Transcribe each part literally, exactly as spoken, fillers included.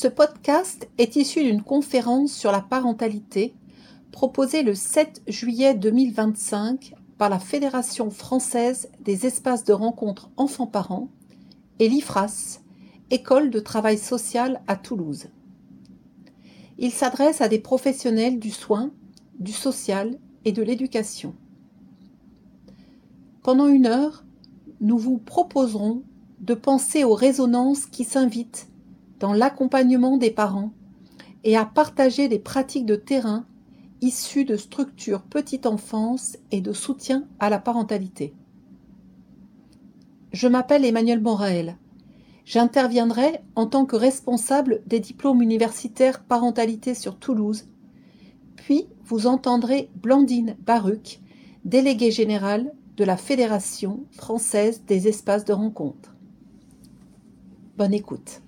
Ce podcast est issu d'une conférence sur la parentalité proposée le sept juillet deux mille vingt-cinq par la Fédération française des espaces de rencontre enfants-parents et l'I F R A S, École de travail social à Toulouse. Il s'adresse à des professionnels du soin, du social et de l'éducation. Pendant une heure, nous vous proposerons de penser aux résonances qui s'invitent dans l'accompagnement des parents et à partager des pratiques de terrain issues de structures petite enfance et de soutien à la parentalité. Je m'appelle Emmanuelle Morael. J'interviendrai en tant que responsable des diplômes universitaires parentalité sur Toulouse, puis vous entendrez Blandine Baruch, déléguée générale de la Fédération française des espaces de rencontre. Bonne écoute.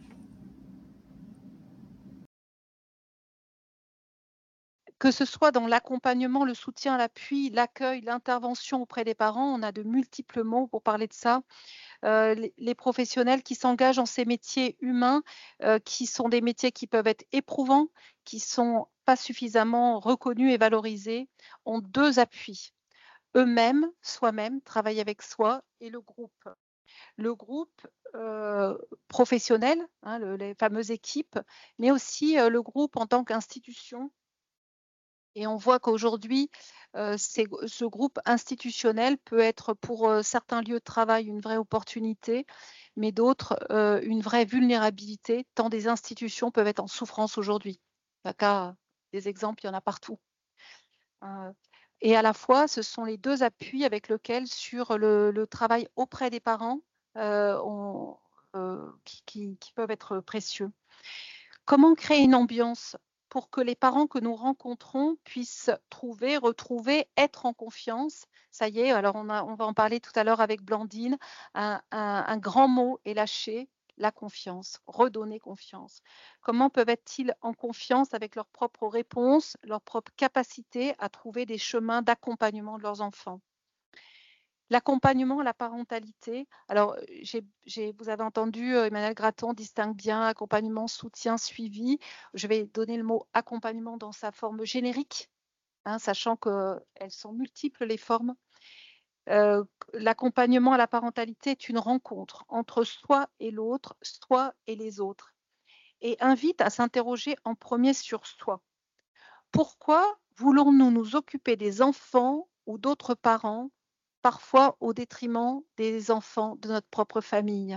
Que ce soit dans l'accompagnement, le soutien, l'appui, l'accueil, l'intervention auprès des parents, on a de multiples mots pour parler de ça. Euh, les, les professionnels qui s'engagent dans ces métiers humains, euh, qui sont des métiers qui peuvent être éprouvants, qui sont pas suffisamment reconnus et valorisés, ont deux appuis. Eux-mêmes, soi-même, travaillent avec soi et le groupe. Le groupe euh, professionnel, hein, le, les fameuses équipes, mais aussi euh, le groupe en tant qu'institution. Et on voit qu'aujourd'hui, euh, ce groupe institutionnel peut être pour euh, certains lieux de travail une vraie opportunité, mais d'autres euh, une vraie vulnérabilité, tant des institutions peuvent être en souffrance aujourd'hui. Cas, des exemples, il y en a partout. Euh, et à la fois, ce sont les deux appuis avec lesquels, sur le, le travail auprès des parents, euh, on, euh, qui, qui, qui peuvent être précieux. Comment créer une ambiance pour que les parents que nous rencontrons puissent trouver, retrouver, être en confiance? Ça y est, alors on, a, on va en parler tout à l'heure avec Blandine. Un, un, un grand mot est lâché, la confiance, redonner confiance. Comment peuvent-ils en confiance avec leurs propres réponses, leurs propres capacités à trouver des chemins d'accompagnement de leurs enfants? L'accompagnement à la parentalité, alors j'ai, j'ai, vous avez entendu, Emmanuelle Gratton distingue bien accompagnement, soutien, suivi. Je vais donner le mot accompagnement dans sa forme générique, hein, sachant qu'elles sont multiples les formes. Euh, l'accompagnement à la parentalité est une rencontre entre soi et l'autre, soi et les autres, et invite à s'interroger en premier sur soi. Pourquoi voulons-nous nous occuper des enfants ou d'autres parents, parfois au détriment des enfants de notre propre famille?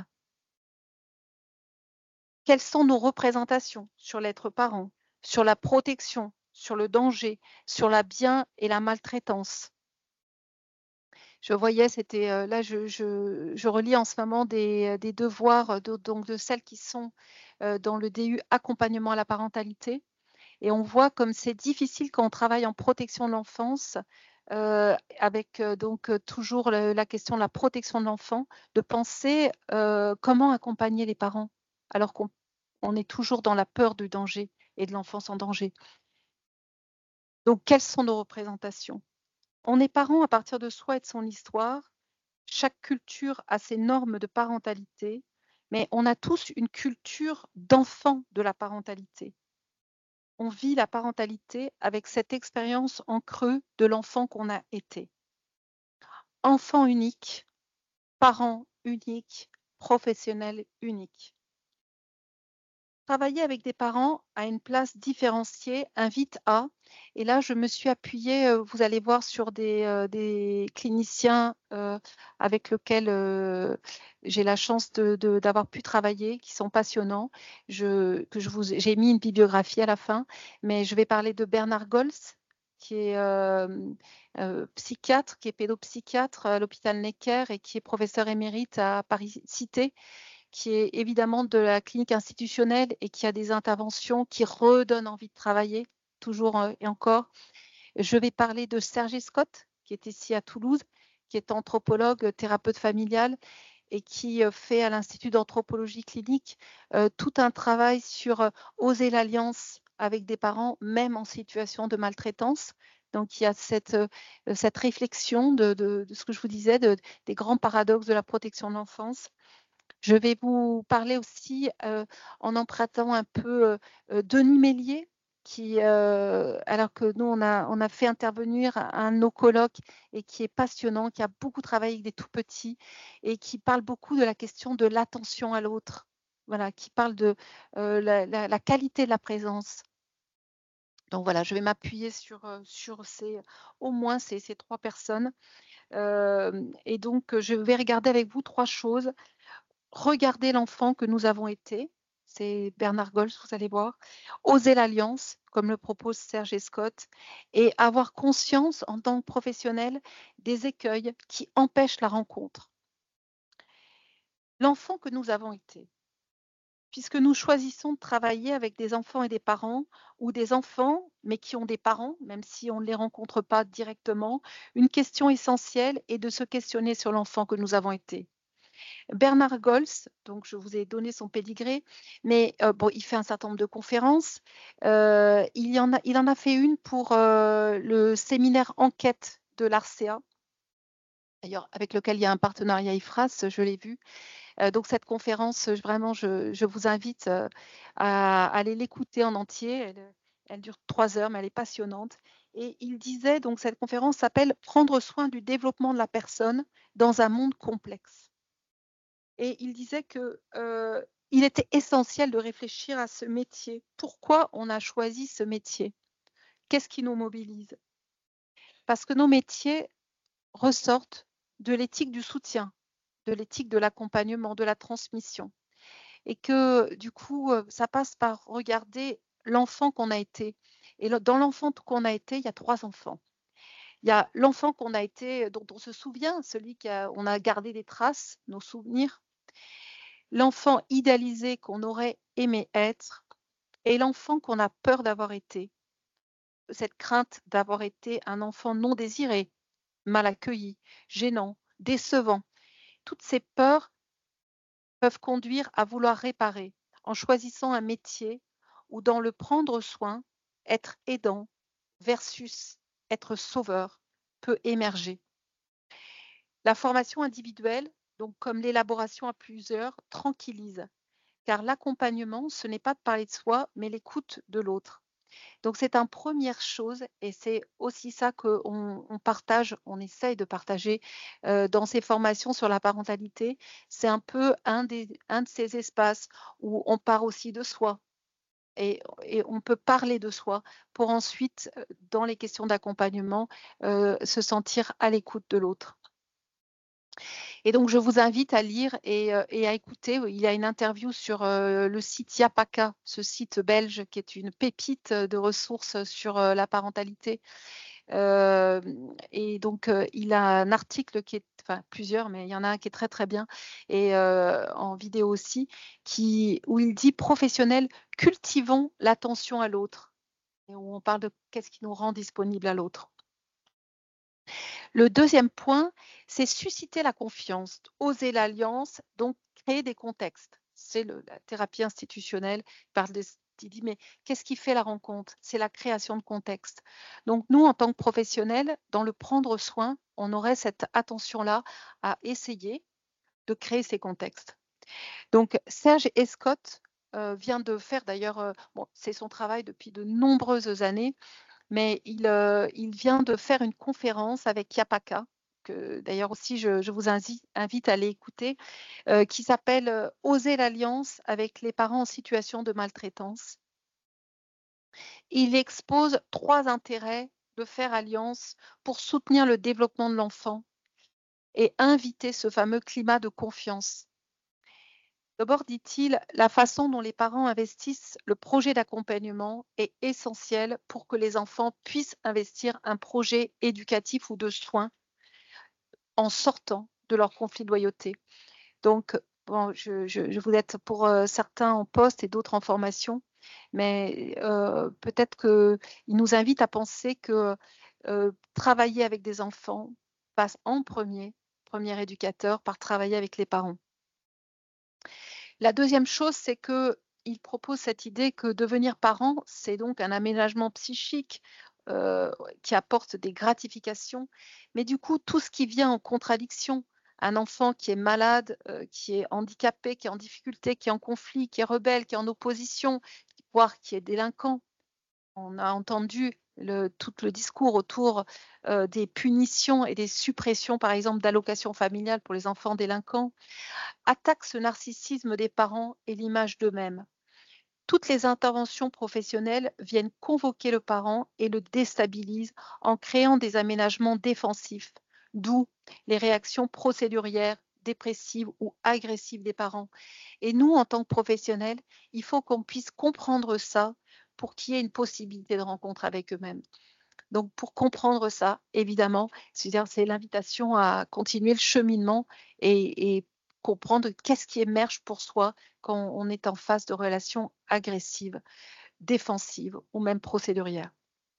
Quelles sont nos représentations sur l'être parent, sur la protection, sur le danger, sur la bien et la maltraitance? Je voyais, c'était euh, là, je, je, je relis en ce moment des, des devoirs de, donc de celles qui sont euh, dans le D U accompagnement à la parentalité. Et on voit comme c'est difficile quand on travaille en protection de l'enfance, euh, avec euh, donc euh, toujours le, la question de la protection de l'enfant, de penser euh, comment accompagner les parents, alors qu'on on est toujours dans la peur du danger et de l'enfance en danger. Donc, quelles sont nos représentations? On est parent à partir de soi et de son histoire. Chaque culture a ses normes de parentalité, mais on a tous une culture d'enfant de la parentalité. On vit la parentalité avec cette expérience en creux de l'enfant qu'on a été. Enfant unique, parent unique, professionnel unique. Travailler avec des parents à une place différenciée invite à, et là je me suis appuyée, euh, vous allez voir, sur des, euh, des cliniciens euh, avec lesquels euh, j'ai la chance de, de, d'avoir pu travailler, qui sont passionnants. Je, que je vous, j'ai mis une bibliographie à la fin, mais je vais parler de Bernard Gols, qui est euh, euh, psychiatre, qui est pédopsychiatre à l'hôpital Necker et qui est professeur émérite à Paris-Cité, qui est évidemment de la clinique institutionnelle et qui a des interventions qui redonnent envie de travailler, toujours et encore. Je vais parler de Serge Scott, qui est ici à Toulouse, qui est anthropologue, thérapeute familial et qui fait à l'Institut d'anthropologie clinique euh, tout un travail sur euh, oser l'alliance avec des parents, même en situation de maltraitance. Donc, il y a cette, euh, cette réflexion de, de, de ce que je vous disais, de, des grands paradoxes de la protection de l'enfance. Je vais vous parler aussi, heu, en empruntant un peu, heu heu, Denis Mélier qui, heu, alors que nous on a on a fait intervenir un de nos colocs et qui est passionnant, qui a beaucoup travaillé avec des tout petits et qui parle beaucoup de la question de l'attention à l'autre. Voilà, qui parle de, heu, la la la qualité de la présence. Donc voilà, je vais m'appuyer sur, heu, sur ces au moins ces ces trois personnes, hem et donc je vais regarder avec vous trois choses. Regarder l'enfant que nous avons été, c'est Bernard Gols, vous allez voir. Oser l'alliance, comme le propose Serge et Scott, et avoir conscience en tant que professionnel des écueils qui empêchent la rencontre. L'enfant que nous avons été, puisque nous choisissons de travailler avec des enfants et des parents, ou des enfants, mais qui ont des parents, même si on ne les rencontre pas directement, une question essentielle est de se questionner sur l'enfant que nous avons été. Bernard Gols, donc je vous ai donné son pédigré, mais heu, bon, il fait un certain nombre de conférences. Heu, il y en a il en a fait une pour, heu, le séminaire enquête de l'Arcea, d'ailleurs avec lequel il y a un partenariat I F R A S, je l'ai vu. Heu, donc cette conférence, heu, vraiment je je vous invite, heu, à aller l'écouter en entier. Elle, heu, elle dure trois heures, mais elle est passionnante et il disait donc cette conférence s'appelle «Prendre soin du développement de la personne dans un monde complexe». Et il disait que, heu, il était essentiel de réfléchir à ce métier. Pourquoi on a choisi ce métier? Qu'est-ce qui nous mobilise? Parce que nos métiers ressortent de l'éthique du soutien, de l'éthique de l'accompagnement, de la transmission et que du coup, heu, ça passe par regarder l'enfant qu'on a été et le dans l'enfant qu'on a été, il y a trois enfants. Il y a l'enfant qu'on a été, dont on se souvient, celui qui a on a gardé des traces, nos souvenirs. L'enfant idéalisé qu'on aurait aimé être et l'enfant qu'on a peur d'avoir été. Cette crainte d'avoir été un enfant non désiré, mal accueilli, gênant, décevant. Toutes ces peurs peuvent conduire à vouloir réparer en choisissant un métier où dans le prendre soin, être aidant versus être sauveur peut émerger. La formation individuelle, donc comme l'élaboration à plusieurs, tranquillise. Car l'accompagnement, ce n'est pas de parler de soi, mais l'écoute de l'autre. Donc c'est une première chose et c'est aussi ça qu'on on partage, on essaye de partager, heu, dans ces formations sur la parentalité. C'est un peu un des un de ces espaces où on part aussi de soi et et on peut parler de soi pour ensuite, heu, dans les questions d'accompagnement, heu, se sentir à l'écoute de l'autre. Et donc je vous invite à lire et heu et à écouter. Il y a une interview sur, heu, le site Yapaka, ce site belge qui est une pépite, de ressources sur, heu, la parentalité. Hem et donc heu, il a un article qui est enfin plusieurs, mais il y en a un qui est très, très bien et heu, en vidéo aussi, qui où il dit: «Professionnels, cultivons l'attention à l'autre» et où on parle de qu'est-ce qui nous rend disponibles à l'autre. Le deuxième point, c'est susciter la confiance, oser l'alliance, donc créer des contextes. C'est le la thérapie institutionnelle, il parle de il dit: «Mais qu'est-ce qui fait la rencontre? C'est la création de contexte». Donc nous, en tant que professionnels, dans le prendre soin, on aurait cette attention-là à essayer de créer ces contextes. Donc Serge Escott, heu, vient de faire d'ailleurs, heu, bon, c'est son travail depuis de nombreuses années, mais il, heu, il vient de faire une conférence avec Yapaka, que d'ailleurs aussi je je vous insi invite à aller écouter, heu, qui s'appelle, heu, «Oser l'alliance avec les parents en situation de maltraitance». Il expose trois intérêts de faire alliance pour soutenir le développement de l'enfant et inviter ce fameux climat de confiance. D'abord, dit-il, la façon dont les parents investissent le projet d'accompagnement est essentielle pour que les enfants puissent investir un projet éducatif ou de soins en sortant de leur conflit de loyauté. Donc, bon, je, je, je vous êtes pour euh, certains en poste et d'autres en formation, mais euh, peut-être qu'il nous invite à penser que euh, travailler avec des enfants passe en premier, premier éducateur, par travailler avec les parents. La deuxième chose, c'est qu'il propose cette idée que devenir parent, c'est donc un aménagement psychique, heu, qui apporte des gratifications. Mais du coup, tout ce qui vient en contradiction Un enfant qui est malade, heu, qui est handicapé, qui est en difficulté, qui est en conflit, qui est rebelle, qui est en opposition, voire qui est délinquant. On a entendu le tout le discours autour, heu, des punitions et des suppressions, par exemple, d'allocations familiales pour les enfants délinquants, attaque ce narcissisme des parents et l'image d'eux-mêmes. Toutes les interventions professionnelles viennent convoquer le parent et le déstabilisent en créant des aménagements défensifs, d'où les réactions procédurières, dépressives ou agressives des parents. Et nous, en tant que professionnels, il faut qu'on puisse comprendre ça pour qu'il y ait une possibilité de rencontre avec eux-mêmes. Donc pour comprendre ça, évidemment, c'est-à-dire c'est l'invitation à continuer le cheminement et et comprendre qu'est-ce qui émerge pour soi quand on est en face de relations agressives, défensives ou même procédurières.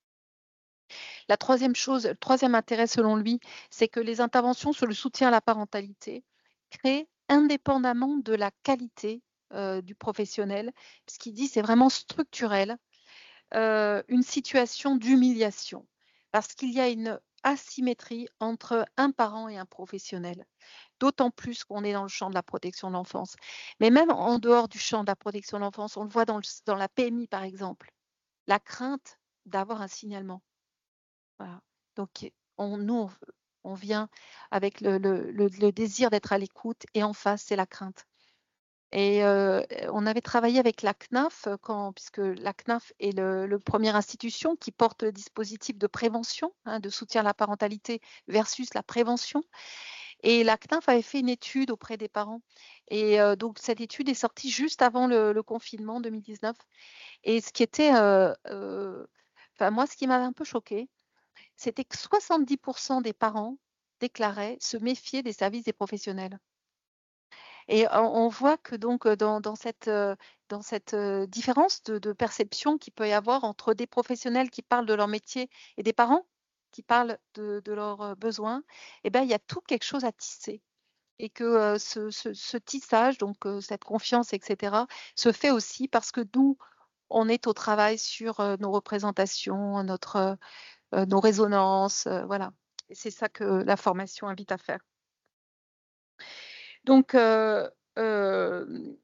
La troisième chose, le troisième intérêt selon lui, c'est que les interventions sur le soutien à la parentalité créent indépendamment de la qualité, heu, du professionnel, puisqu'il dit: «C'est vraiment structurel», heu, une situation d'humiliation. Parce qu'il y a une asymétrie entre un parent et un professionnel. D'autant plus qu'on est dans le champ de la protection de l'enfance. Mais même en dehors du champ de la protection de l'enfance, on le voit dans le dans la P M I par exemple, la crainte d'avoir un signalement. Voilà. Donc on nous, on on vient avec le le le le désir d'être à l'écoute et en face, c'est la crainte. Et heu, on avait travaillé avec la C N A F quand puisque la C N A F est le le première institution qui porte le dispositif de prévention, hein, de soutien à la parentalité versus la prévention. Et la C N A F avait fait une étude auprès des parents et heu, donc cette étude est sortie juste avant le le confinement deux mille dix-neuf et ce qui était, heu heu, enfin moi, ce qui m'avait un peu choquée, c'était que soixante-dix des parents déclaraient se méfier des services des professionnels. Et on on voit que donc, heu, dans dans cette, heu, dans cette, heu, différence de de perception qu'il peut y avoir entre des professionnels qui parlent de leur métier et des parents qui parlent de de leurs, heu, besoins et ben, il y a tout quelque chose à tisser et que, heu, ce ce ce tissage donc, heu, cette confiance et cetera, se fait aussi parce que nous, on est au travail sur, heu, nos représentations, notre, heu heu, nos résonances, heu, voilà et c'est ça que la formation invite à faire. Donc, heu, hem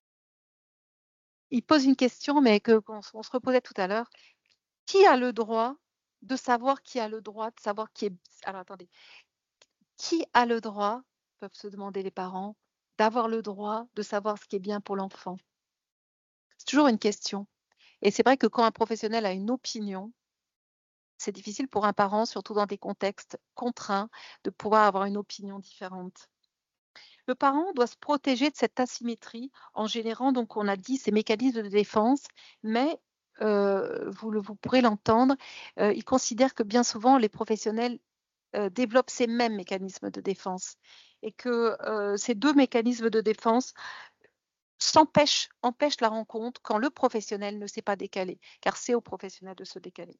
il pose une question, mais que qu'on s on se reposait tout à l'heure. Qui a le droit de savoir qui a le droit de savoir qui est alors attendez. Qui a le droit, peuvent se demander les parents, d'avoir le droit de savoir ce qui est bien pour l'enfant? C'est toujours une question et c'est vrai que quand un professionnel a une opinion, c'est difficile pour un parent, surtout dans des contextes contraints, de pouvoir avoir une opinion différente. Le parent doit se protéger de cette asymétrie en générant, donc on a dit, ces mécanismes de défense, mais heu, vous le vous pourrez l'entendre, heu, il considère que bien souvent les professionnels, heu, développent ces mêmes mécanismes de défense et que, heu, ces deux mécanismes de défense s'empêchent empêchent la rencontre quand le professionnel ne s'est pas décalé, car c'est au professionnel de se décaler.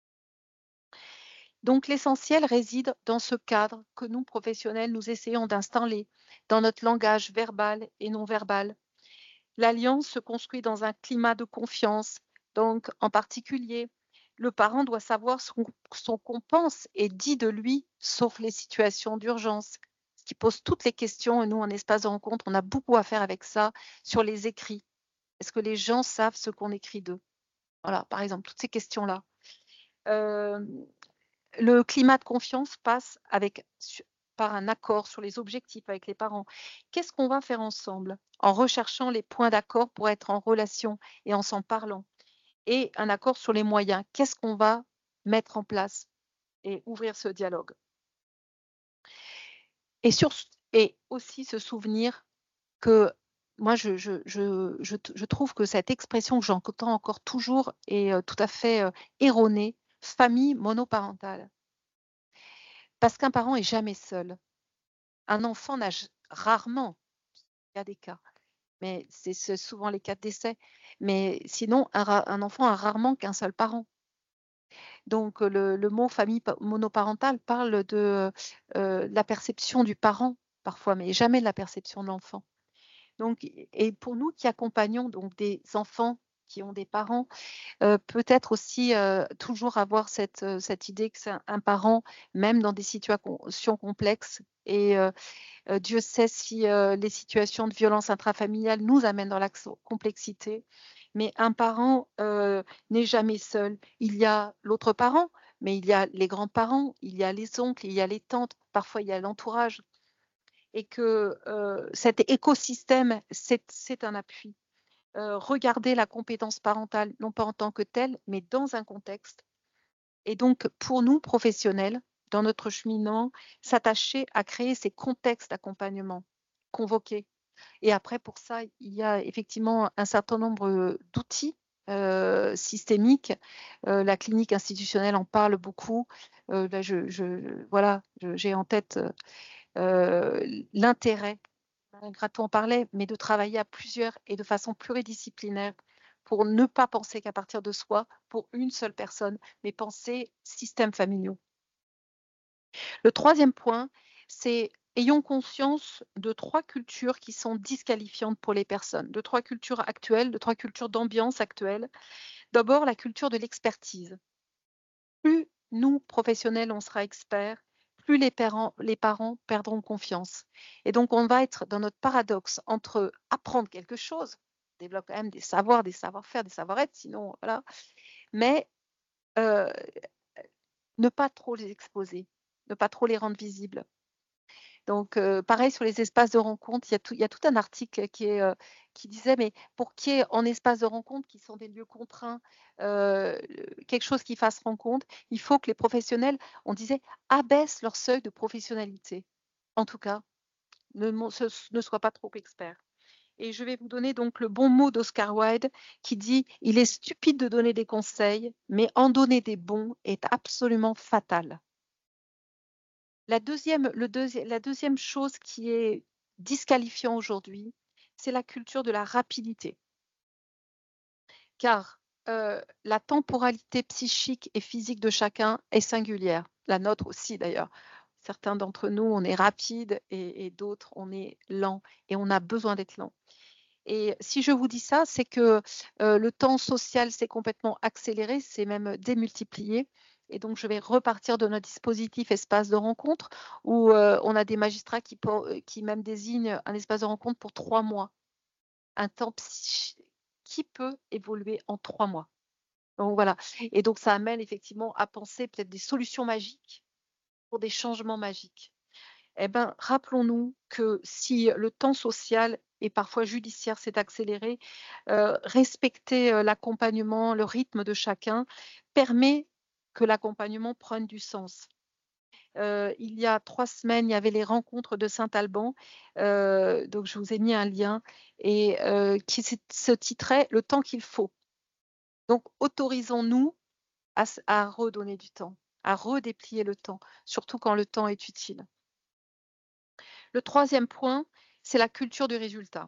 Donc l'essentiel réside dans ce cadre que nous, professionnels, nous essayons d'installer dans notre langage verbal et non verbal. L'alliance se construit dans un climat de confiance. Donc, en particulier, le parent doit savoir ce qu'on ce qu'on pense et dit de lui, sauf les situations d'urgence, ce qui pose toutes les questions et nous, en espace de rencontre, on a beaucoup à faire avec ça, sur les écrits. Est-ce que les gens savent ce qu'on écrit d'eux? Voilà, par exemple, toutes ces questions-là. Hem, le climat de confiance passe avec su par un accord sur les objectifs avec les parents. Qu'est-ce qu'on va faire ensemble? En recherchant les points d'accord pour être en relation et en s'en parlant et un accord sur les moyens. Qu'est-ce qu'on va mettre en place? Et ouvrir ce dialogue. Et sur et aussi se souvenir que moi je je je je t je trouve que cette expression que j'entends encore toujours est, heu, tout à fait, heu, erronée, famille monoparentale. Parce qu'un parent est jamais seul. Un enfant n'a j rarement, il y a des cas, mais c'est c'est souvent les cas de décès, mais sinon un ra un enfant a rarement qu'un seul parent. Donc, heu, le le mot famille pa monoparentale parle de, heu la perception du parent parfois, mais jamais de la perception de l'enfant. Donc et pour nous qui accompagnons donc des enfants qui ont des parents, euh, peut-être aussi euh, toujours avoir cette, euh, cette idée que c'est un, un parent, même dans des situations complexes. Et euh, euh, Dieu sait si euh, les situations de violence intrafamiliale nous amènent dans la complexité. Mais un parent euh, n'est jamais seul. Il y a l'autre parent, mais il y a les grands-parents, il y a les oncles, il y a les tantes, parfois il y a l'entourage. Et que euh, cet écosystème, c'est c'est un appui. Euh, regarder la compétence parentale, non pas en tant que telle, mais dans un contexte. Et donc, pour nous, professionnels, dans notre cheminement, s'attacher à créer ces contextes d'accompagnement convoqués. Et après, pour ça, il y a effectivement un certain nombre d'outils euh, systémiques. Euh, la clinique institutionnelle en parle beaucoup. Euh, là, je, je, voilà, j'ai en tête euh, l'intérêt, Graton en parlait, mais de travailler à plusieurs et de façon pluridisciplinaire pour ne pas penser qu'à partir de soi, pour une seule personne, mais penser systèmes familiaux. Le troisième point, c'est ayons conscience de trois cultures qui sont disqualifiantes pour les personnes, de trois cultures actuelles, de trois cultures d'ambiance actuelles. D'abord, la culture de l'expertise. Plus nous, professionnels, on sera experts, plus les parents, les parents perdront confiance. Et donc, on va être dans notre paradoxe entre apprendre quelque chose, développer quand même des savoirs, des savoir-faire, des savoir-être, sinon, voilà, mais euh, ne pas trop les exposer, ne pas trop les rendre visibles. Donc, euh, pareil sur les espaces de rencontre, il y a tout, il y a tout un article qui, est, euh, qui disait, mais pour qu'il y ait en espace de rencontre, qui sont des lieux contraints, euh, quelque chose qui fasse rencontre, il faut que les professionnels, on disait, abaissent leur seuil de professionnalité. En tout cas, ne, ne soient pas trop experts. Et je vais vous donner donc le bon mot d'Oscar Wilde qui dit « Il est stupide de donner des conseils, mais en donner des bons est absolument fatal. » La deuxième, le deuxi la deuxième chose qui est disqualifiant aujourd'hui, c'est la culture de la rapidité. Car euh, la temporalité psychique et physique de chacun est singulière, la nôtre aussi d'ailleurs. Certains d'entre nous, on est rapide et, et d'autres, on est lent et on a besoin d'être lent. Et si je vous dis ça, c'est que euh, le temps social s'est complètement accéléré, c'est même démultiplié. Et donc, je vais repartir de notre dispositif espace de rencontre où euh, on a des magistrats qui, qui même désignent un espace de rencontre pour trois mois. Un temps qui peut évoluer en trois mois. Donc voilà. Et donc, ça amène effectivement à penser peut-être des solutions magiques pour des changements magiques. Eh bien, rappelons-nous que si le temps social et parfois judiciaire s'est accéléré, euh, respecter euh, l'accompagnement, le rythme de chacun permet que l'accompagnement prenne du sens. Euh, il y a trois semaines, il y avait les rencontres de Saint-Alban, euh, donc je vous ai mis un lien, et euh, qui se titrait « Le temps qu'il faut ». Donc, autorisons-nous à, à redonner du temps, à redéplier le temps, surtout quand le temps est utile. Le troisième point, c'est la culture du résultat.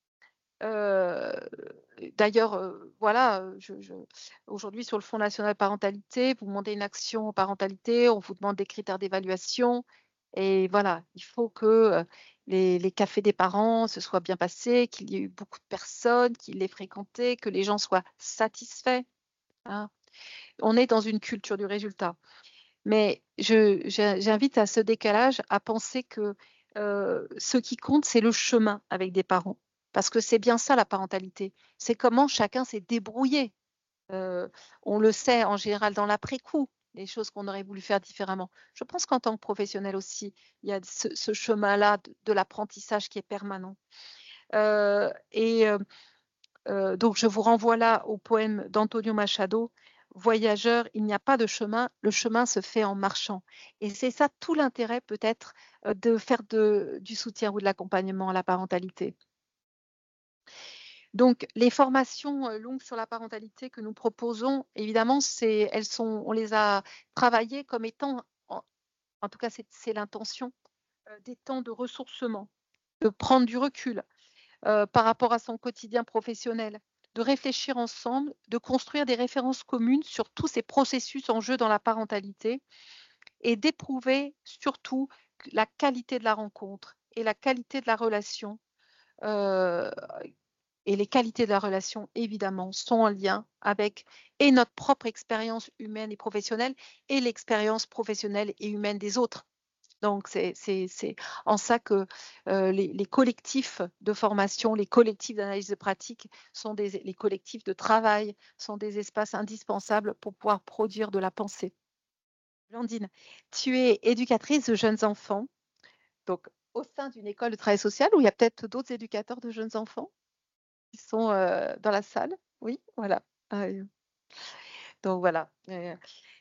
Euh, D'ailleurs, euh, voilà, je, je, aujourd'hui sur le Fonds national parentalité, vous demandez une action parentalité, on vous demande des critères d'évaluation. Et voilà, il faut que euh, les, les cafés des parents se soient bien passés, qu'il y ait eu beaucoup de personnes, qu'ils les fréquenté, que les gens soient satisfaits. Hein. On est dans une culture du résultat. Mais j'invite à ce décalage à penser que euh, ce qui compte, c'est le chemin avec des parents. Parce que c'est bien ça la parentalité. C'est comment chacun s'est débrouillé. Euh, on le sait en général dans l'après-coup, les choses qu'on aurait voulu faire différemment. Je pense qu'en tant que professionnel aussi, il y a ce, ce chemin-là de, de l'apprentissage qui est permanent. Euh, et euh, euh, donc, je vous renvoie là au poème d'Antonio Machado, Voyageur, il n'y a pas de chemin, le chemin se fait en marchant. Et c'est ça tout l'intérêt peut-être de faire de, du soutien ou de l'accompagnement à la parentalité. Donc, les formations longues sur la parentalité que nous proposons, évidemment, elles sont, on les a travaillées comme étant, en, en tout cas c'est l'intention, des temps de ressourcement, de prendre du recul euh, par rapport à son quotidien professionnel, de réfléchir ensemble, de construire des références communes sur tous ces processus en jeu dans la parentalité et d'éprouver surtout la qualité de la rencontre et la qualité de la relation euh, Et les qualités de la relation, évidemment, sont en lien avec et notre propre expérience humaine et professionnelle et l'expérience professionnelle et humaine des autres. Donc c'est c'est c'est en ça que, heu, les les collectifs de formation, les collectifs d'analyse de pratique sont des les collectifs de travail sont des espaces indispensables pour pouvoir produire de la pensée. Blandine, tu es éducatrice de jeunes enfants, donc au sein d'une école de travail social où il y a peut-être d'autres éducateurs de jeunes enfants qui sont, heu, dans la salle? Oui, voilà. Ah oui. Donc voilà, heu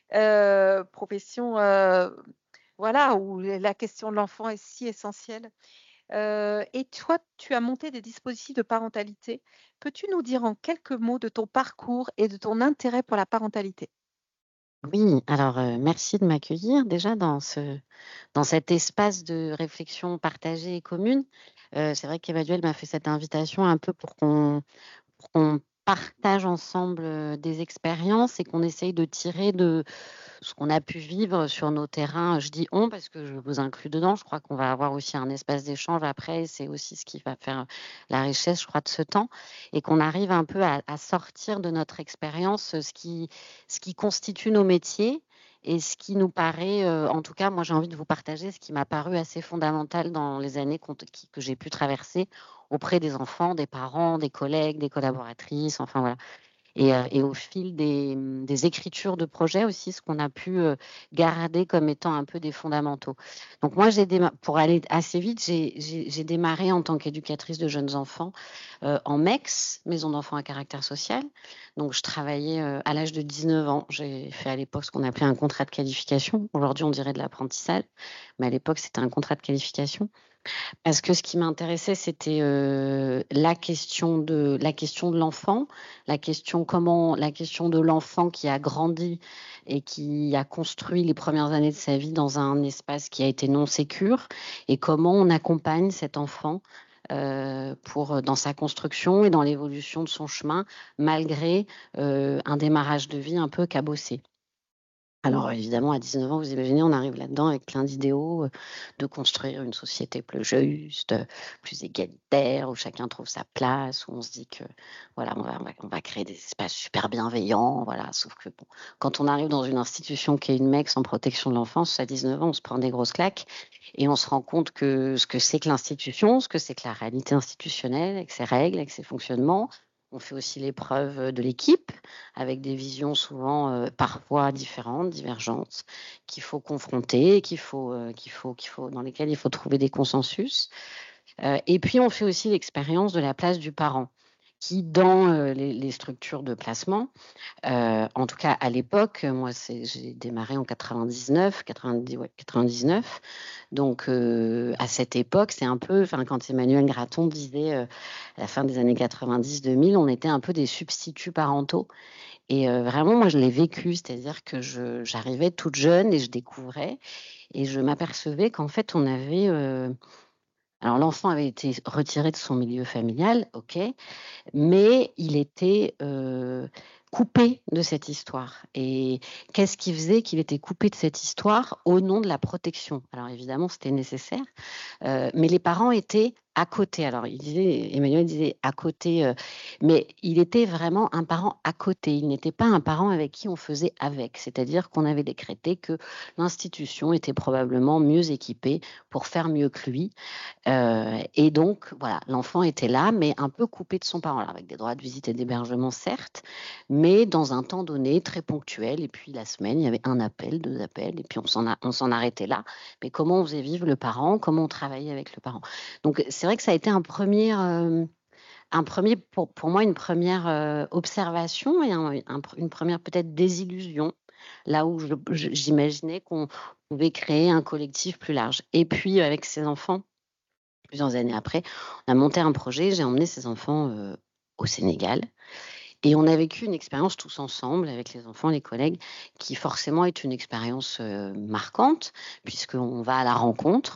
heu, profession, heu, voilà, où la question de l'enfant est si essentielle. Heu et toi, tu as monté des dispositifs de parentalité. Peux-tu nous dire en quelques mots de ton parcours et de ton intérêt pour la parentalité? Oui, alors, heu, merci de m'accueillir déjà dans ce dans cet espace de réflexion partagée et commune. Heu, c'est vrai qu'Emmanuel m'a fait cette invitation un peu pour qu'on pour qu'on partage ensemble, heu, des expériences et qu'on essaye de tirer de ce qu'on a pu vivre sur nos terrains. Je dis «on» parce que je vous inclus dedans. Je crois qu'on va avoir aussi un espace d'échange après et c'est aussi ce qui va faire la richesse, je crois, de ce temps et qu'on arrive un peu à à sortir de notre expérience, heu, ce qui ce qui constitue nos métiers et ce qui nous paraît, heu, en tout cas, moi, j'ai envie de vous partager ce qui m'a paru assez fondamental dans les années qu'on qui que j'ai pu traverser auprès des enfants, des parents, des collègues, des collaboratrices, enfin voilà. Et heu et au fil des, mmh, des écritures de projets aussi, ce qu'on a pu, heu, garder comme étant un peu des fondamentaux. Donc moi, j'ai déma pour aller assez vite, j'ai j'ai j'ai démarré en tant qu'éducatrice de jeunes enfants, heu, en MEX, maison d'enfants à caractère social. Donc je travaillais, heu, à l'âge de dix-neuf ans. J'ai fait à l'époque ce qu'on appelait un contrat de qualification. Aujourd'hui, on dirait de l'apprentissage, mais à l'époque, c'était un contrat de qualification. Parce que ce qui m'intéressait, c'était, heu, la question de la question de l'enfant, la question comment la question de l'enfant qui a grandi et qui a construit les premières années de sa vie dans un espace qui a été non sécure et comment on accompagne cet enfant, heu, pour, dans sa construction et dans l'évolution de son chemin malgré, heu, un démarrage de vie un peu cabossé. Alors évidemment, à dix-neuf ans, vous imaginez, on arrive là-dedans avec plein d'idéaux, heu, de construire une société plus juste, heu, plus égalitaire, où chacun trouve sa place, où on se dit que voilà, on va on va on va créer des espaces super bienveillants, voilà. Sauf que bon, quand on arrive dans une institution qui est une MEX en protection de l'enfance, à dix-neuf ans, on se prend des grosses claques et on se rend compte que ce que c'est que l'institution, ce que c'est que la réalité institutionnelle avec ses règles, avec ses fonctionnements. On fait aussi l'épreuve, de l'équipe avec des visions souvent, heu, parfois différentes, divergentes, qu'il faut confronter, qu'il faut, heu, qu'il faut qu'il faut dans lesquelles il faut trouver des consensus. Heu et puis on fait aussi l'expérience de la place du parent qui dans, heu, les les structures de placement, heu, en tout cas à l'époque, moi c'est j'ai démarré en quatre-vingt-dix-neuf, quatre-vingt-dix ouais, quatre-vingt-dix-neuf donc heu, à cette époque, c'est un peu enfin quand Emmanuel Graton disait, heu, à la fin des années quatre-vingt-dix deux mille, on était un peu des substituts parentaux et heu, vraiment, moi, je l'ai vécu, c'est-à-dire que je j'arrivais toute jeune et je découvrais et je m'apercevais qu'en fait, on avait, heu alors l'enfant avait été retiré de son milieu familial, OK, mais il était, heu, coupé de cette histoire et qu'est-ce qui faisait qu'il était coupé de cette histoire? Au nom de la protection. Alors évidemment, c'était nécessaire, heu, mais les parents étaient à côté. Alors il disait Emmanuel disait: «À côté», heu, mais il était vraiment un parent à côté. Il n'était pas un parent avec qui on faisait avec. C'est-à-dire qu'on avait décrété que l'institution était probablement mieux équipée pour faire mieux que lui. Heu et donc voilà, l'enfant était là, mais un peu coupé de son parent. Alors avec des droits de visite et d'hébergement certes, mais dans un temps donné, très ponctuel et puis la semaine, il y avait un appel, deux appels et puis on s'en a on s'en arrêtait là. Mais comment on faisait vivre le parent? Comment on travaillait avec le parent? Donc c'est vrai que ça a été un premier er un premier pour pour moi une première re observation et un un une première peut-être désillusion, là où je je j'imaginais qu'on pouvait créer un collectif plus large et puis avec ces enfants plusieurs années après, on a monté un projet, j'ai emmené ces enfants, heu, au Sénégal et on a vécu une expérience tous ensemble avec les enfants, les collègues, qui forcément est une expérience, heu, marquante puisqu'on va à la rencontre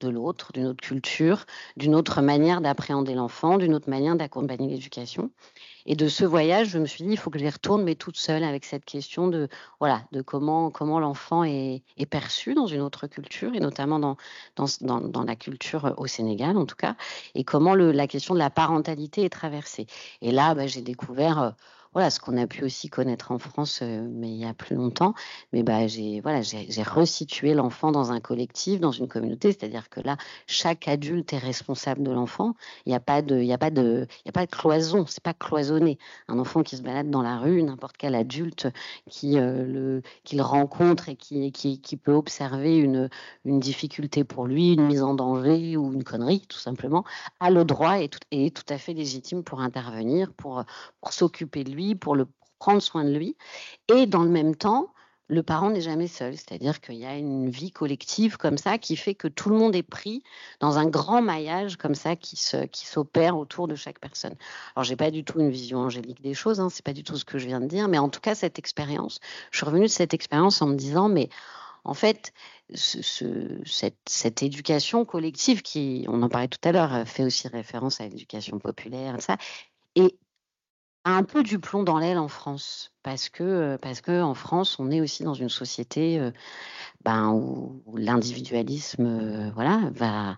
de l'autre, d'une autre culture, d'une autre manière d'appréhender l'enfant, d'une autre manière d'accompagner l'éducation. Et de ce voyage, je me suis dit: «Il faut que j'y retourne, mais toute seule», avec cette question de, voilà, de comment comment l'enfant est est perçu dans une autre culture et notamment dans dans c dans dans la culture, heu, au Sénégal, en tout cas, et comment le la question de la parentalité est traversée. Et là, bah, j'ai découvert, heu, voilà, ce qu'on a pu aussi connaître en France, heu, mais il y a plus longtemps. Mais bah, j'ai voilà, j'ai j'ai resitué l'enfant dans un collectif, dans une communauté. C'est-à-dire que là, chaque adulte est responsable de l'enfant. Il y a pas de il y a pas de il y a pas de cloison, c'est pas cloisonné. Un enfant qui se balade dans la rue, n'importe quel adulte qui, heu, le qui le rencontre et qui qui qui peut observer une, une difficulté pour lui, une mise en danger ou une connerie, tout simplement, a le droit et tout et est tout à fait légitime pour intervenir, pour, heu, pour s'occuper de lui, pour le pour prendre soin de lui. Et dans le même temps, le parent n'est jamais seul. C'est-à-dire qu'il y a une vie collective comme ça, qui fait que tout le monde est pris dans un grand maillage comme ça qui se qui s'opère autour de chaque personne. Alors j'ai pas du tout une vision angélique des choses, hein, c'est pas du tout ce que je viens de dire, mais en tout cas cette expérience, je suis revenue de cette expérience en me disant: «Mais en fait, ce ce cette cette éducation collective qui, on en parlait tout à l'heure, heu, fait aussi référence à l'éducation populaire, ça, et a un peu du plomb dans l'aile en France». Parce que, heu, parce qu'en France, on est aussi dans une société, heu, ben, où où l'individualisme, heu, voilà, va,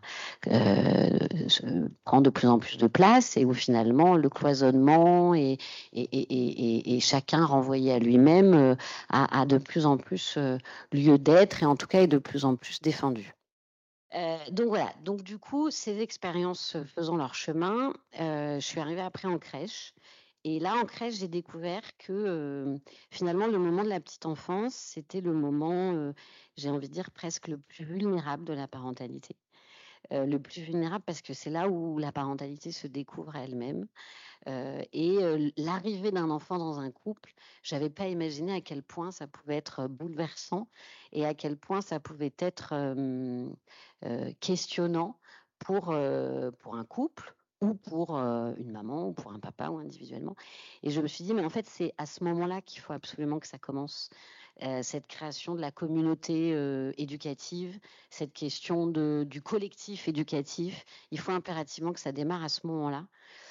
heu, se prend de plus en plus de place et où finalement le cloisonnement et et et et et et chacun renvoyé à lui-même, heu, a a de plus en plus, heu, lieu d'être et en tout cas est de plus en plus défendu. Heu, donc voilà, donc du coup, ces expériences, heu, faisant leur chemin, heu, je suis arrivée après en crèche. Et là, en crèche, j'ai découvert que, heu, finalement, le moment de la petite enfance, c'était le moment, heu, j'ai envie de dire presque le plus vulnérable de la parentalité. Heu, le plus vulnérable parce que c'est là où la parentalité se découvre à elle-même. Heu et heu, l l'arrivée d'un enfant dans un couple, j'avais pas imaginé à quel point ça pouvait être bouleversant et à quel point ça pouvait être, hem, heu, questionnant pour, heu, pour un couple ou pour, heu, une maman ou pour un papa ou individuellement. Et je me suis dit: «Mais en fait, c'est à ce moment-là qu'il faut absolument que ça commence». Heu, cette création de la communauté, heu, éducative, cette question de du collectif éducatif, il faut impérativement que ça démarre à ce moment-là.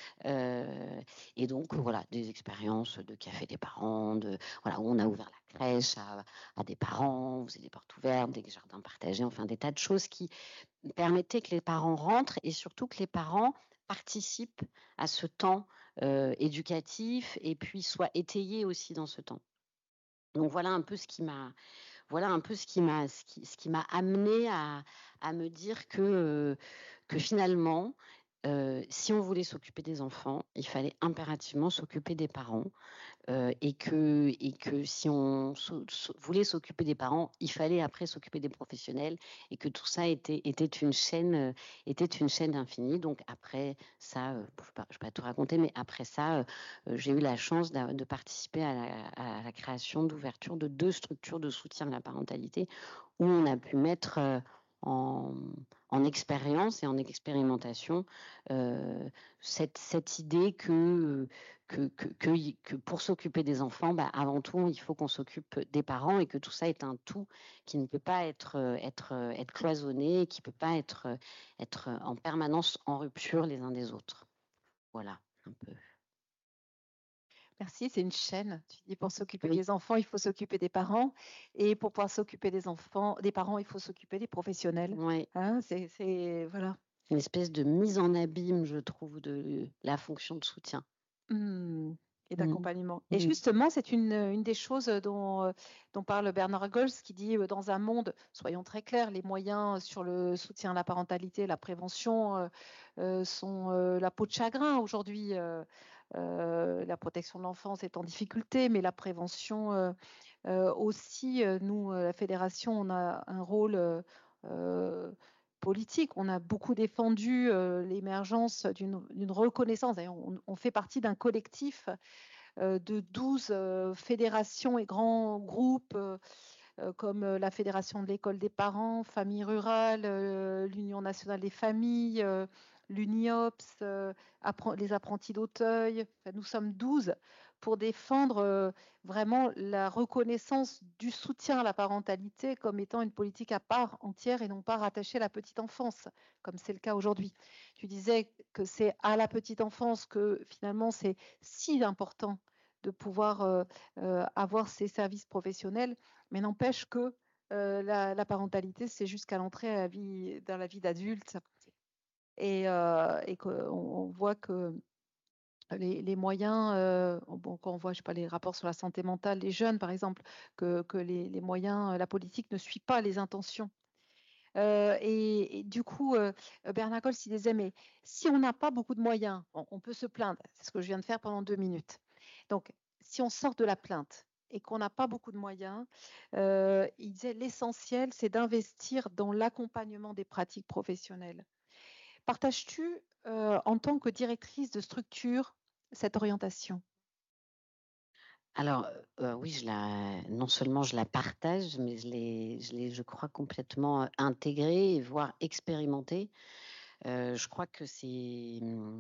Heu et donc voilà, des expériences de café des parents, de voilà, où on a ouvert la crèche à à des parents, on faisait des portes ouvertes, des jardins partagés, enfin des tas de choses qui permettaient que les parents rentrent et surtout que les parents participent à ce temps, heu, éducatif et puis soient étayés aussi dans ce temps. Donc voilà un peu ce qui m'a voilà un peu ce qui m'a ce qui ce qui m'a amenée à à me dire que, heu, que finalement, heu, si on voulait s'occuper des enfants, il fallait impérativement s'occuper des parents, heu et que et que si on s'au s'au voulait s'occuper des parents, il fallait après s'occuper des professionnels et que tout ça était était une chaîne, heu, était une chaîne infinie. Donc après ça, heu, je ne vais pas je vais pas tout raconter, mais après ça, heu heu, j'ai eu la chance d'a de participer à la à la création d'ouverture de deux structures de soutien à la parentalité où on a pu mettre, heu, en en expérience et en expérimentation, heu, cette cette idée que, que que que y que pour s'occuper des enfants, bah, avant tout, il faut qu'on s'occupe des parents et que tout ça est un tout qui ne peut pas être, heu, être, heu, être cloisonné, qui peut pas être, heu, être, heu, en permanence en rupture les uns des autres. Voilà, un peu. Merci, c'est une chaîne. Tu dis pour s'occuper Oui, des enfants, il faut s'occuper des parents et pour pouvoir s'occuper des enfants des parents, il faut s'occuper des professionnels. ouais, Hein, c'est c'est voilà. une espèce de mise en abîme, je trouve, de la fonction de soutien. Mmh et Mmh. d'accompagnement et Mmh. justement, c'est une, une des choses, dont, heu, dont parle Bernard Gols qui dit, heu: «Dans un monde, soyons très clairs, les moyens sur le soutien à la parentalité, la prévention, heu heu, sont, heu, la peau de chagrin aujourd'hui, heu heu, la protection de l'enfance est en difficulté, mais la prévention, heu heu, aussi, heu, nous, heu, la fédération, on a un rôle, heu heu, politique. On a beaucoup défendu, heu, l'émergence d'une d'une reconnaissance. D'ailleurs, on on fait partie d'un collectif, heu, de douze, heu, fédérations et grands groupes, heu heu, comme, heu, la Fédération de l'école des parents, Familles rurales, heu, l'Union nationale des familles, heu, l'UNIOPS, heu, appren les apprentis d'Auteuil. Enfin, nous sommes douze pour défendre euh, vraiment la reconnaissance du soutien à la parentalité comme étant une politique à part entière et non pas rattachée à la petite enfance, comme c'est le cas aujourd'hui. Tu disais que c'est à la petite enfance que finalement c'est si important de pouvoir euh, euh, avoir ces services professionnels, mais n'empêche que euh, la, la parentalité, c'est jusqu'à l'entrée à la vie, dans la vie d'adulte. Et, euh, et qu'on on voit que les, les moyens, euh, bon, quand on voit, je sais pas, les rapports sur la santé mentale des jeunes, par exemple, que, que les, les moyens, la politique ne suit pas les intentions. Euh, et, et du coup, euh, Bernard Gols, il disait, mais si on n'a pas beaucoup de moyens, on, on peut se plaindre. C'est ce que je viens de faire pendant deux minutes. Donc, si on sort de la plainte et qu'on n'a pas beaucoup de moyens, euh, il disait, l'essentiel, c'est d'investir dans l'accompagnement des pratiques professionnelles. Partages-tu, euh, en tant que directrice de structure, cette orientation? Alors, euh, oui, je la, non seulement je la partage, mais je l'ai, je l'ai, je crois, complètement euh, intégrée, voire expérimentée. Euh, je crois que c'est,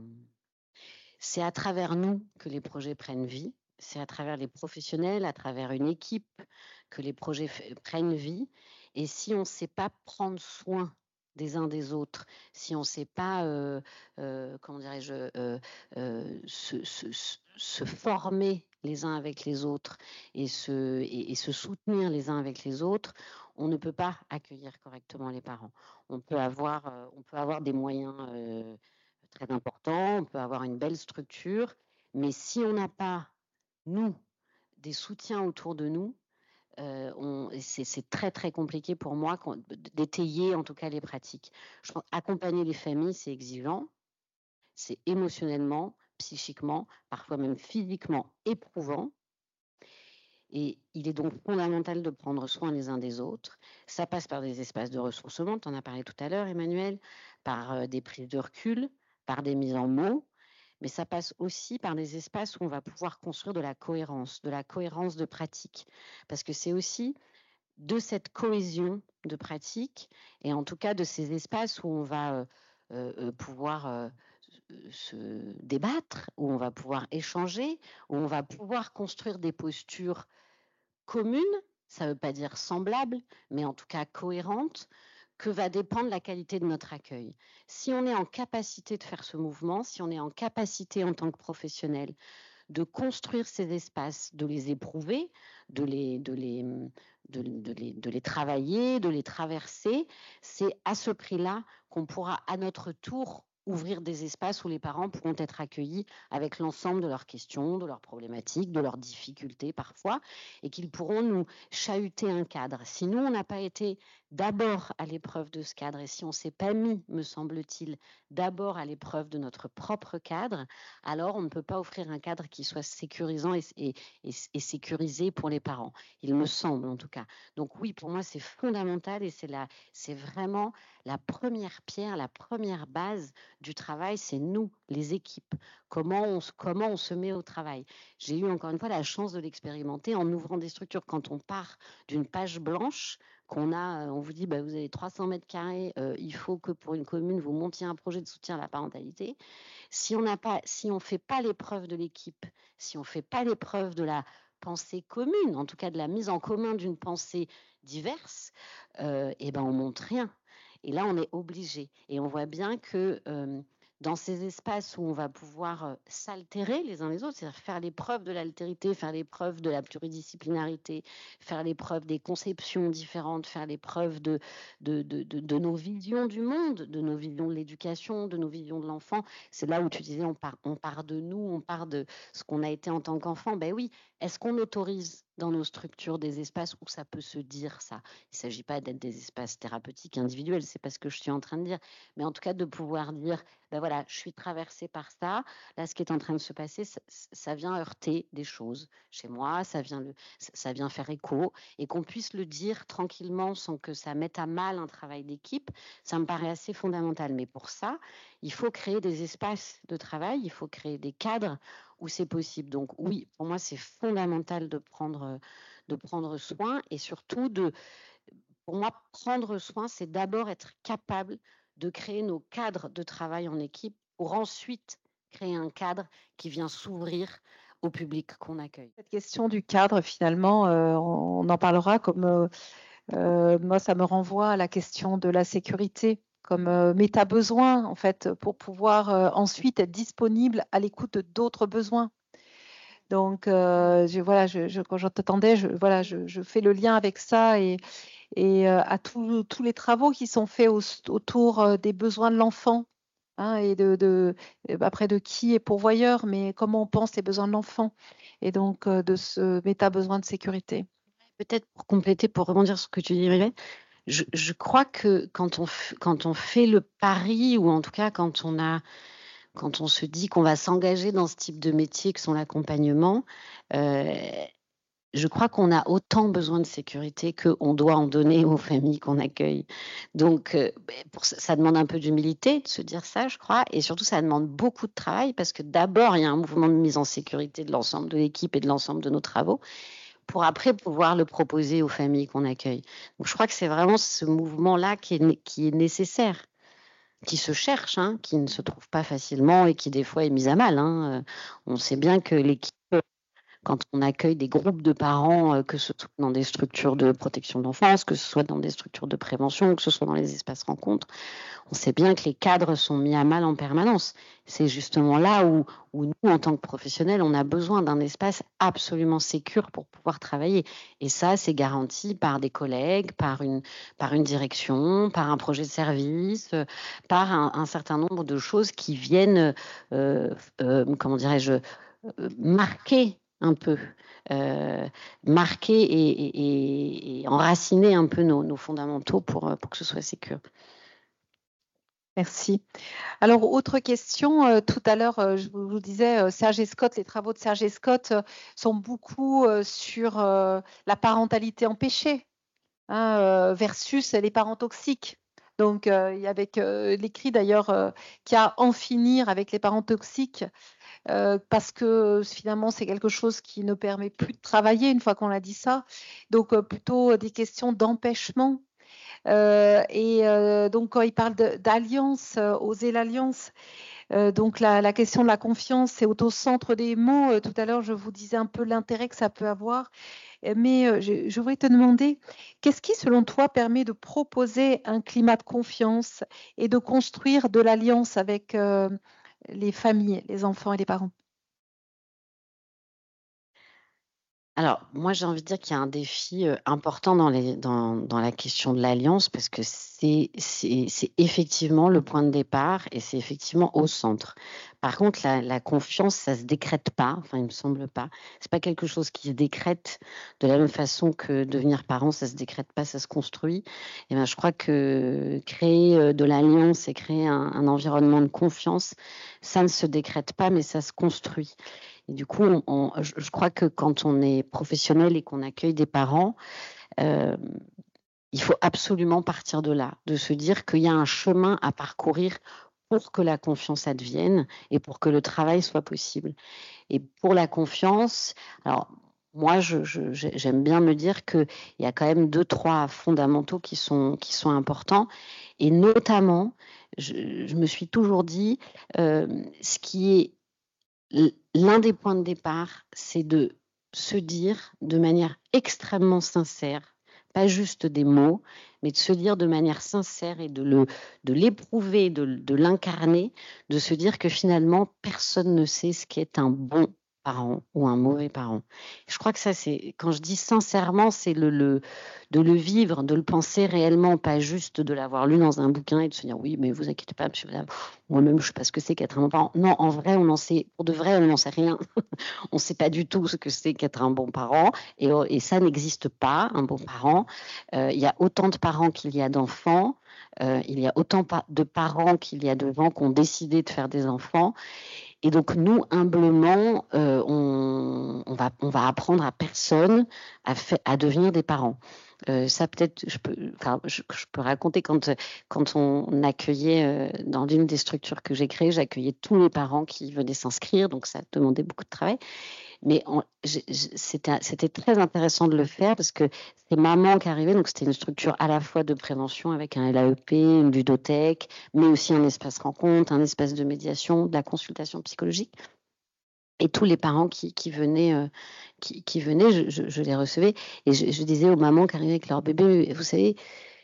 c'est à travers nous que les projets prennent vie. C'est à travers les professionnels, à travers une équipe que les projets f- prennent vie. Et si on ne sait pas prendre soin des uns des autres, si on ne sait pas, euh, euh, comment dirais-je, euh, euh, se, se, se- se former les uns avec les autres et se, et, et se soutenir les uns avec les autres, on ne peut pas accueillir correctement les parents. On peut avoir, euh, on peut avoir des moyens euh, très importants, on peut avoir une belle structure, mais si on n'a pas, nous, des soutiens autour de nous, euh, on, c'est, c'est très très compliqué pour moi qu'on- d'étayer en tout cas les pratiques. Je pense, accompagner les familles, c'est exigeant, c'est émotionnellement, psychiquement, parfois même physiquement éprouvant. Et il est donc fondamental de prendre soin les uns des autres. Ça passe par des espaces de ressourcement, tu en as parlé tout à l'heure, Emmanuel, par euh, des prises de recul, par des mises en mots, mais ça passe aussi par des espaces où on va pouvoir construire de la cohérence, de la cohérence de pratique. Parce que c'est aussi de cette cohésion de pratique, et en tout cas de ces espaces où on va euh, euh, pouvoir euh, se débattre, où on va pouvoir échanger, où on va pouvoir construire des postures communes, ça ne veut pas dire semblables, mais en tout cas cohérentes, que va dépendre la qualité de notre accueil. Si on est en capacité de faire ce mouvement, si on est en capacité en tant que professionnel de construire ces espaces, de les éprouver, de les, de les, de, de les, de les travailler, de les traverser, c'est à ce prix-là qu'on pourra à notre tour ouvrir des espaces où les parents pourront être accueillis avec l'ensemble de leurs questions, de leurs problématiques, de leurs difficultés parfois, et qu'ils pourront nous chahuter un cadre. Si nous, on n'a pas été d'abord à l'épreuve de ce cadre, et si on ne s'est pas mis, me semble-t-il, d'abord à l'épreuve de notre propre cadre, alors on ne peut pas offrir un cadre qui soit sécurisant et, et, et, et sécurisé pour les parents. Il me semble en tout cas. Donc oui, pour moi, c'est fondamental et c'est la, c'est vraiment la première pierre, la première base du travail, c'est nous, les équipes. Comment on, comment on se met au travail. J'ai eu encore une fois la chance de l'expérimenter en ouvrant des structures. Quand on part d'une page blanche, qu'on a, on vous dit, bah, vous avez trois cents mètres carrés, euh, il faut que pour une commune, vous montiez un projet de soutien à la parentalité. Si on n'a pas, si on fait pas l'épreuve de l'équipe, si on fait pas l'épreuve de la pensée commune, en tout cas de la mise en commun d'une pensée diverse, euh, et ben on monte rien. Et là, on est obligé. Et on voit bien que euh, dans ces espaces où on va pouvoir euh, s'altérer les uns les autres, c'est-à-dire faire l'épreuve de l'altérité, faire l'épreuve de la pluridisciplinarité, faire l'épreuve des conceptions différentes, faire l'épreuve de, de, de, de, de nos visions du monde, de nos visions de l'éducation, de nos visions de l'enfant. C'est là où tu disais, on part, on part de nous, on part de ce qu'on a été en tant qu'enfant. Ben oui, est-ce qu'on autorise dans nos structures des espaces où ça peut se dire ça? Il ne s'agit pas d'être des espaces thérapeutiques individuels, c'est pas ce que je suis en train de dire, mais en tout cas de pouvoir dire, ben voilà, je suis traversée par ça, là ce qui est en train de se passer, ça, ça vient heurter des choses chez moi, ça vient, le, ça vient faire écho, et qu'on puisse le dire tranquillement sans que ça mette à mal un travail d'équipe, ça me paraît assez fondamental. Mais pour ça, il faut créer des espaces de travail, il faut créer des cadres où c'est possible. Donc oui, pour moi, c'est fondamental de prendre, de prendre soin et surtout de, pour moi, prendre soin, c'est d'abord être capable de créer nos cadres de travail en équipe pour ensuite créer un cadre qui vient s'ouvrir au public qu'on accueille. Cette question du cadre, finalement, euh, on en parlera comme... Euh, euh, moi, ça me renvoie à la question de la sécurité comme euh, méta-besoin, en fait, pour pouvoir euh, ensuite être disponible à l'écoute d'autres besoins. Donc, euh, je, voilà, je, je, quand j'entendais, je, voilà, je, je fais le lien avec ça et, et euh, à tous tous les travaux qui sont faits au, autour euh, des besoins de l'enfant, hein, et de, de, après de qui est pourvoyeur, mais comment on pense les besoins de l'enfant, et donc euh, de ce méta-besoin de sécurité. Peut-être pour compléter, pour rebondir sur ce que tu dis, Rivette, je, je crois que quand on, quand on fait le pari, ou en tout cas quand on a quand on se dit qu'on va s'engager dans ce type de métier que sont l'accompagnement, euh, je crois qu'on a autant besoin de sécurité qu'on doit en donner aux familles qu'on accueille. Donc, euh, pour ça, ça demande un peu d'humilité de se dire ça, je crois, et surtout, ça demande beaucoup de travail parce que d'abord, il y a un mouvement de mise en sécurité de l'ensemble de l'équipe et de l'ensemble de nos travaux, pour après pouvoir le proposer aux familles qu'on accueille. Donc, je crois que c'est vraiment ce mouvement-là qui est, qui est nécessaire, qui se cherche, hein, qui ne se trouve pas facilement et qui des fois est mise à mal. Hein. On sait bien que l'équipe, quand on accueille des groupes de parents, que ce soit dans des structures de protection de l'enfance, que ce soit dans des structures de prévention, que ce soit dans les espaces rencontres, on sait bien que les cadres sont mis à mal en permanence. C'est justement là où, où nous, en tant que professionnels, on a besoin d'un espace absolument sécure pour pouvoir travailler. Et ça, c'est garanti par des collègues, par une, par une direction, par un projet de service, euh, par un, un certain nombre de choses qui viennent, euh, euh, comment dirais-je, euh, marquer un peu, euh, marquer et, et, et enraciner un peu nos, nos fondamentaux pour, pour que ce soit sécure. Merci. Alors, autre question, euh, tout à l'heure, euh, je vous disais, euh, Serge et Scott, les travaux de Serge et Scott euh, sont beaucoup euh, sur euh, la parentalité empêchée, hein, euh, versus les parents toxiques. Donc, euh, avec euh, l'écrit d'ailleurs euh, qui a en finir avec les parents toxiques, euh, parce que finalement, c'est quelque chose qui ne permet plus de travailler une fois qu'on a dit ça. Donc, euh, plutôt des questions d'empêchement. Euh, et euh, donc, quand il parle d'alliance, euh, oser l'alliance, euh, donc la, la question de la confiance, c'est au centre des mots. Euh, tout à l'heure, je vous disais un peu l'intérêt que ça peut avoir. Mais euh, je, je voudrais te demander, qu'est-ce qui, selon toi, permet de proposer un climat de confiance et de construire de l'alliance avec euh, les familles, les enfants et les parents? Alors, moi, j'ai envie de dire qu'il y a un défi euh, important dans, les, dans, dans la question de l'alliance parce que c'est, c'est, c'est effectivement le point de départ et c'est effectivement au centre. Par contre, la, la confiance, ça se décrète pas, enfin, il me semble pas. C'est pas quelque chose qui se décrète de la même façon que devenir parent, ça se décrète pas, ça se construit. Et ben, je crois que créer de l'alliance et créer un, un environnement de confiance, ça ne se décrète pas, mais ça se construit. Et du coup, on, on, je, je crois que quand on est professionnel et qu'on accueille des parents, euh, il faut absolument partir de là, de se dire qu'il y a un chemin à parcourir pour que la confiance advienne et pour que le travail soit possible. Et pour la confiance, alors moi, je, je, j'aime bien me dire qu'il y a quand même deux, trois fondamentaux qui sont, qui sont importants. Et notamment, je, je me suis toujours dit, euh, ce qui est l'un des points de départ, c'est de se dire de manière extrêmement sincère, pas juste des mots, mais de se dire de manière sincère et de, le, de l'éprouver, de, de l'incarner, de se dire que finalement, personne ne sait ce qu'est un bon parent ou un mauvais parent. Je crois que ça, c'est, quand je dis sincèrement, c'est le, le, de le vivre, de le penser réellement, pas juste de l'avoir lu dans un bouquin et de se dire oui, mais vous inquiétez pas, monsieur, madame, moi-même, je ne sais pas ce que c'est qu'être un bon parent. Non, en vrai, on en sait, pour de vrai, on n'en sait rien. On ne sait pas du tout ce que c'est qu'être un bon parent et, et ça n'existe pas, un bon parent. Euh, il y a autant de parents qu'il y a d'enfants. Euh, il y a autant de parents qu'il y a de gens qui ont décidé de faire des enfants. Et donc, nous, humblement, euh, on, on, va, on va apprendre à personne à, fait, à devenir des parents. Euh, ça, peut-être, je peux, enfin, je, je peux raconter quand, quand on accueillait, euh, dans l'une des structures que j'ai créées, j'accueillais tous les parents qui venaient s'inscrire, donc ça demandait beaucoup de travail. Mais on, j'ai, c'était, c'était très intéressant de le faire parce que c'est maman qui arrivait, donc c'était une structure à la fois de prévention avec un L A E P, une ludothèque, mais aussi un espace rencontre, un espace de médiation, de la consultation psychologique. Et tous les parents qui, qui venaient, euh, qui, qui venaient je, je, je les recevais. Et je, je disais aux mamans qui arrivaient avec leur bébé, vous savez,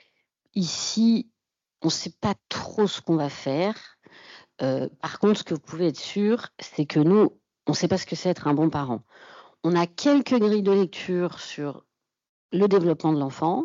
ici, on ne sait pas trop ce qu'on va faire. Euh, par contre, ce que vous pouvez être sûr, c'est que nous, on ne sait pas ce que c'est être un bon parent. On a quelques grilles de lecture sur le développement de l'enfant,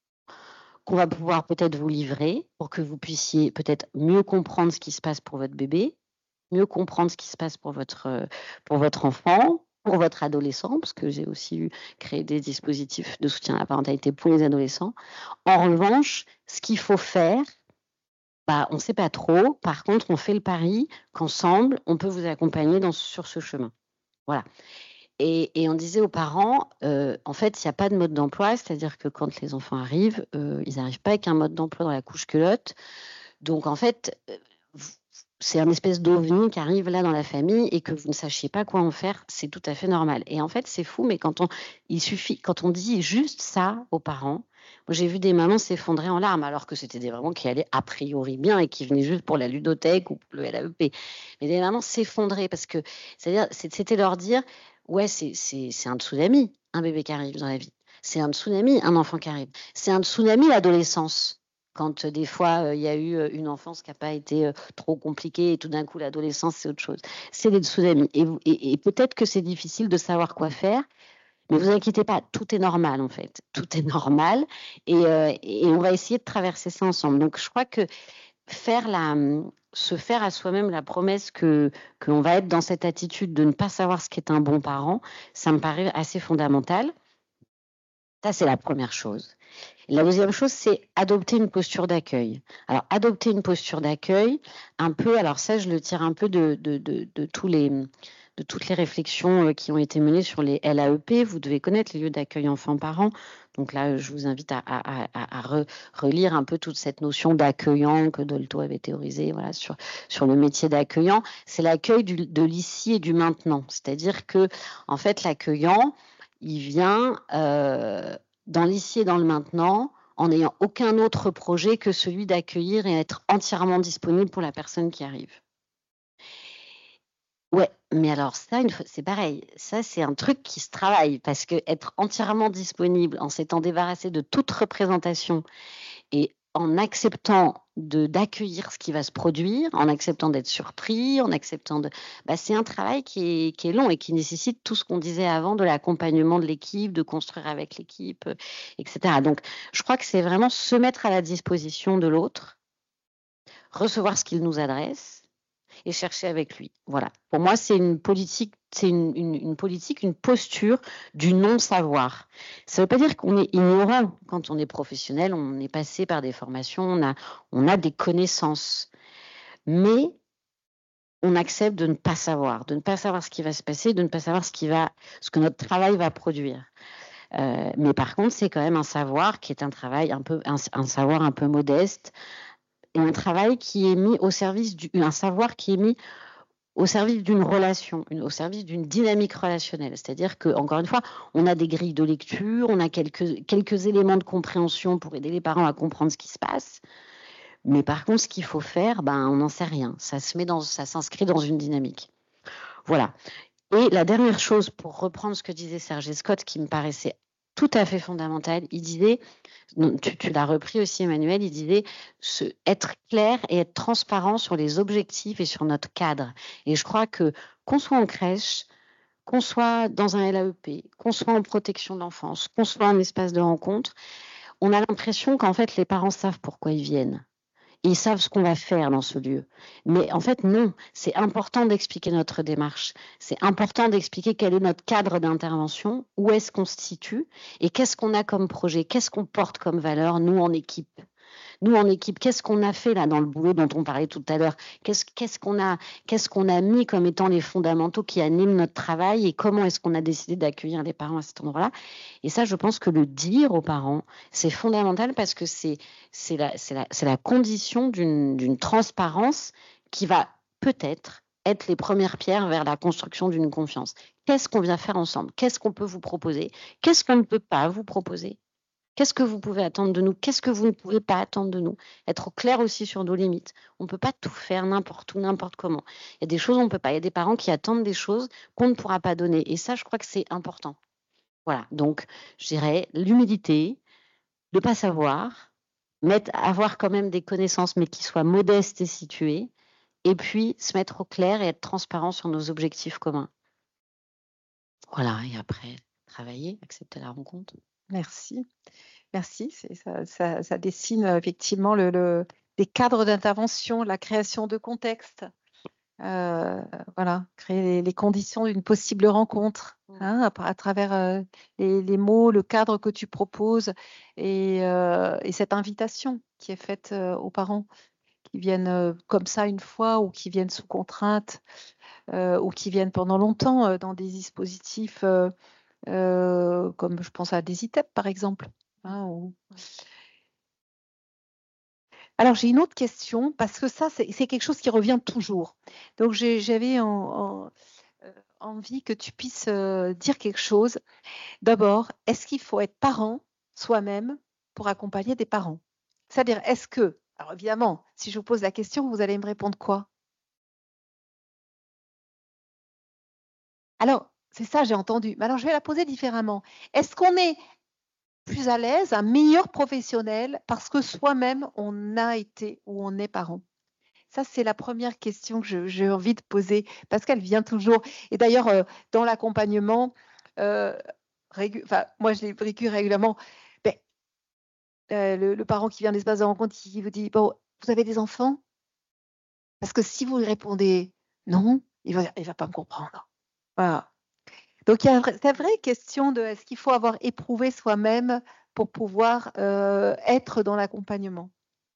qu'on va pouvoir peut-être vous livrer pour que vous puissiez peut-être mieux comprendre ce qui se passe pour votre bébé, mieux comprendre ce qui se passe pour votre, pour votre enfant, pour votre adolescent, parce que j'ai aussi eu créé des dispositifs de soutien à la parentalité pour les adolescents. En revanche, ce qu'il faut faire, bah, on ne sait pas trop. Par contre, on fait le pari qu'ensemble, on peut vous accompagner dans, sur ce chemin. Voilà. Et, et on disait aux parents, euh, en fait, il n'y a pas de mode d'emploi, c'est-à-dire que quand les enfants arrivent, euh, ils n'arrivent pas avec un mode d'emploi dans la couche culotte. Donc, en fait, euh, c'est un espèce d'ovni qui arrive là dans la famille et que vous ne sachiez pas quoi en faire, c'est tout à fait normal. Et en fait, c'est fou, mais quand on, il suffit, quand on dit juste ça aux parents, moi, j'ai vu des mamans s'effondrer en larmes, alors que c'était des mamans qui allaient a priori bien et qui venaient juste pour la ludothèque ou pour le L A E P. Mais des mamans s'effondraient parce que, c'est-à-dire, c'était leur dire, ouais, c'est, c'est, c'est un tsunami, un bébé qui arrive dans la vie. C'est un tsunami, un enfant qui arrive. C'est un tsunami, l'adolescence. Quand euh, des fois, il euh, y a eu euh, une enfance qui n'a pas été euh, trop compliquée et tout d'un coup, l'adolescence, c'est autre chose. C'est des tsunamis. Et, et, et peut-être que c'est difficile de savoir quoi faire, mais vous inquiétez pas, tout est normal en fait. Tout est normal et, euh, et on va essayer de traverser ça ensemble. Donc, je crois que faire la, se faire à soi-même la promesse que qu'on va être dans cette attitude de ne pas savoir ce qu'est un bon parent, ça me paraît assez fondamental. Ça, c'est la première chose. La deuxième chose, c'est adopter une posture d'accueil. Alors, adopter une posture d'accueil, un peu, alors ça, je le tire un peu de, de, de, de, tous les, de toutes les réflexions qui ont été menées sur les L A E P. Vous devez connaître les lieux d'accueil enfants-parents. Donc là, je vous invite à, à, à, à re, relire un peu toute cette notion d'accueillant que Dolto avait théorisé voilà, sur, sur le métier d'accueillant. C'est l'accueil du, de l'ici et du maintenant. C'est-à-dire que, en fait, l'accueillant, il vient euh, dans l'ici et dans le maintenant, en n'ayant aucun autre projet que celui d'accueillir et être entièrement disponible pour la personne qui arrive. Ouais, mais alors ça, c'est pareil. Ça, c'est un truc qui se travaille parce que être entièrement disponible en s'étant débarrassé de toute représentation et en acceptant de d'accueillir ce qui va se produire, en acceptant d'être surpris, en acceptant de... Bah, c'est un travail qui est, qui est long et qui nécessite tout ce qu'on disait avant de l'accompagnement de l'équipe, de construire avec l'équipe, et cetera. Donc, je crois que c'est vraiment se mettre à la disposition de l'autre, recevoir ce qu'il nous adresse et chercher avec lui. Voilà. Pour moi, c'est une politique, c'est une, une, une politique, une posture du non-savoir. Ça ne veut pas dire qu'on est ignorant quand on est professionnel, on est passé par des formations, on a, on a des connaissances. Mais on accepte de ne pas savoir, de ne pas savoir ce qui va se passer, de ne pas savoir ce, qui va, ce que notre travail va produire. Euh, mais par contre, c'est quand même un savoir qui est un travail un peu, un, un savoir un peu modeste, et un travail qui est mis au service du, un savoir qui est mis au service d'une relation, une, au service d'une dynamique relationnelle. C'est-à-dire que, encore une fois, on a des grilles de lecture, on a quelques, quelques éléments de compréhension pour aider les parents à comprendre ce qui se passe. Mais par contre, ce qu'il faut faire, ben, on n'en sait rien. Ça se met dans, ça s'inscrit dans une dynamique. Voilà. Et la dernière chose, pour reprendre ce que disait Serge Scott, qui me paraissait tout à fait fondamental, il disait, tu, tu l'as repris aussi Emmanuel, il disait se, être clair et être transparent sur les objectifs et sur notre cadre. Et je crois que qu'on soit en crèche, qu'on soit dans un L A E P, qu'on soit en protection de l'enfance, qu'on soit en espace de rencontre, on a l'impression qu'en fait les parents savent pourquoi ils viennent. Ils savent ce qu'on va faire dans ce lieu. Mais en fait, non, c'est important d'expliquer notre démarche. C'est important d'expliquer quel est notre cadre d'intervention, où est-ce qu'on se situe et qu'est-ce qu'on a comme projet, qu'est-ce qu'on porte comme valeur, nous en équipe. Nous en équipe, qu'est-ce qu'on a fait là dans le boulot dont on parlait tout à l'heure? Qu'est-ce, qu'est-ce qu'on a, qu'est-ce qu'on a mis comme étant les fondamentaux qui animent notre travail et comment est-ce qu'on a décidé d'accueillir les parents à cet endroit-là? Et ça, je pense que le dire aux parents, c'est fondamental parce que c'est, c'est, la, c'est, la, c'est la condition d'une, d'une transparence qui va peut-être être les premières pierres vers la construction d'une confiance. Qu'est-ce qu'on vient faire ensemble? Qu'est-ce qu'on peut vous proposer? Qu'est-ce qu'on ne peut pas vous proposer? Qu'est-ce que vous pouvez attendre de nous? Qu'est-ce que vous ne pouvez pas attendre de nous? Être au clair aussi sur nos limites. On ne peut pas tout faire n'importe où, n'importe comment. Il y a des choses on ne peut pas. Il y a des parents qui attendent des choses qu'on ne pourra pas donner et ça, je crois que c'est important. Voilà, donc je dirais l'humilité, de ne pas savoir, mettre avoir quand même des connaissances, mais qui soient modestes et situées et puis se mettre au clair et être transparent sur nos objectifs communs. Voilà et après travailler, accepter la rencontre. Merci. Merci, c'est ça ça ça dessine, heu, effectivement le le les cadres d'intervention, la création de contexte. Heu, voilà, créer les les conditions d'une possible rencontre, Mmh. hein, à à travers, heu, les les mots, le cadre que tu proposes et heu et cette invitation qui est faite, heu, aux parents qui viennent, heu, comme ça une fois ou qui viennent sous contrainte, heu, ou qui viennent pendant longtemps, heu, dans des dispositifs, heu heu, comme je pense à des I T E P par exemple, hein, ou alors j'ai une autre question parce que ça c'est c'est quelque chose qui revient toujours. Donc j'ai j'avais en en heu, envie que tu puisses, heu, dire quelque chose. D'abord, est-ce qu'il faut être parent soi-même pour accompagner des parents? C'est-à-dire, est-ce que alors évidemment, si je vous pose la question, vous allez me répondre quoi? Alors, c'est ça, j'ai entendu. Mais alors je vais la poser différemment. Est-ce qu'on est plus à l'aise, un meilleur professionnel parce que soi-même on a été ou on est parent? Ça, c'est la première question que je j'ai envie de poser parce qu'elle vient toujours et d'ailleurs, heu, dans l'accompagnement, heu, régu enfin, moi, je l'ai vécu régulièrement. Beh, heu, le le parent qui vient d'espace de rencontre, qui vous dit: «Bon, vous avez des enfants?» Parce que si vous lui répondez: «Non», il va il va pas me comprendre. Voilà. Donc il y a un vrai cette vraie question de est-ce qu'il faut avoir éprouvé soi-même pour pouvoir, heu, être dans l'accompagnement?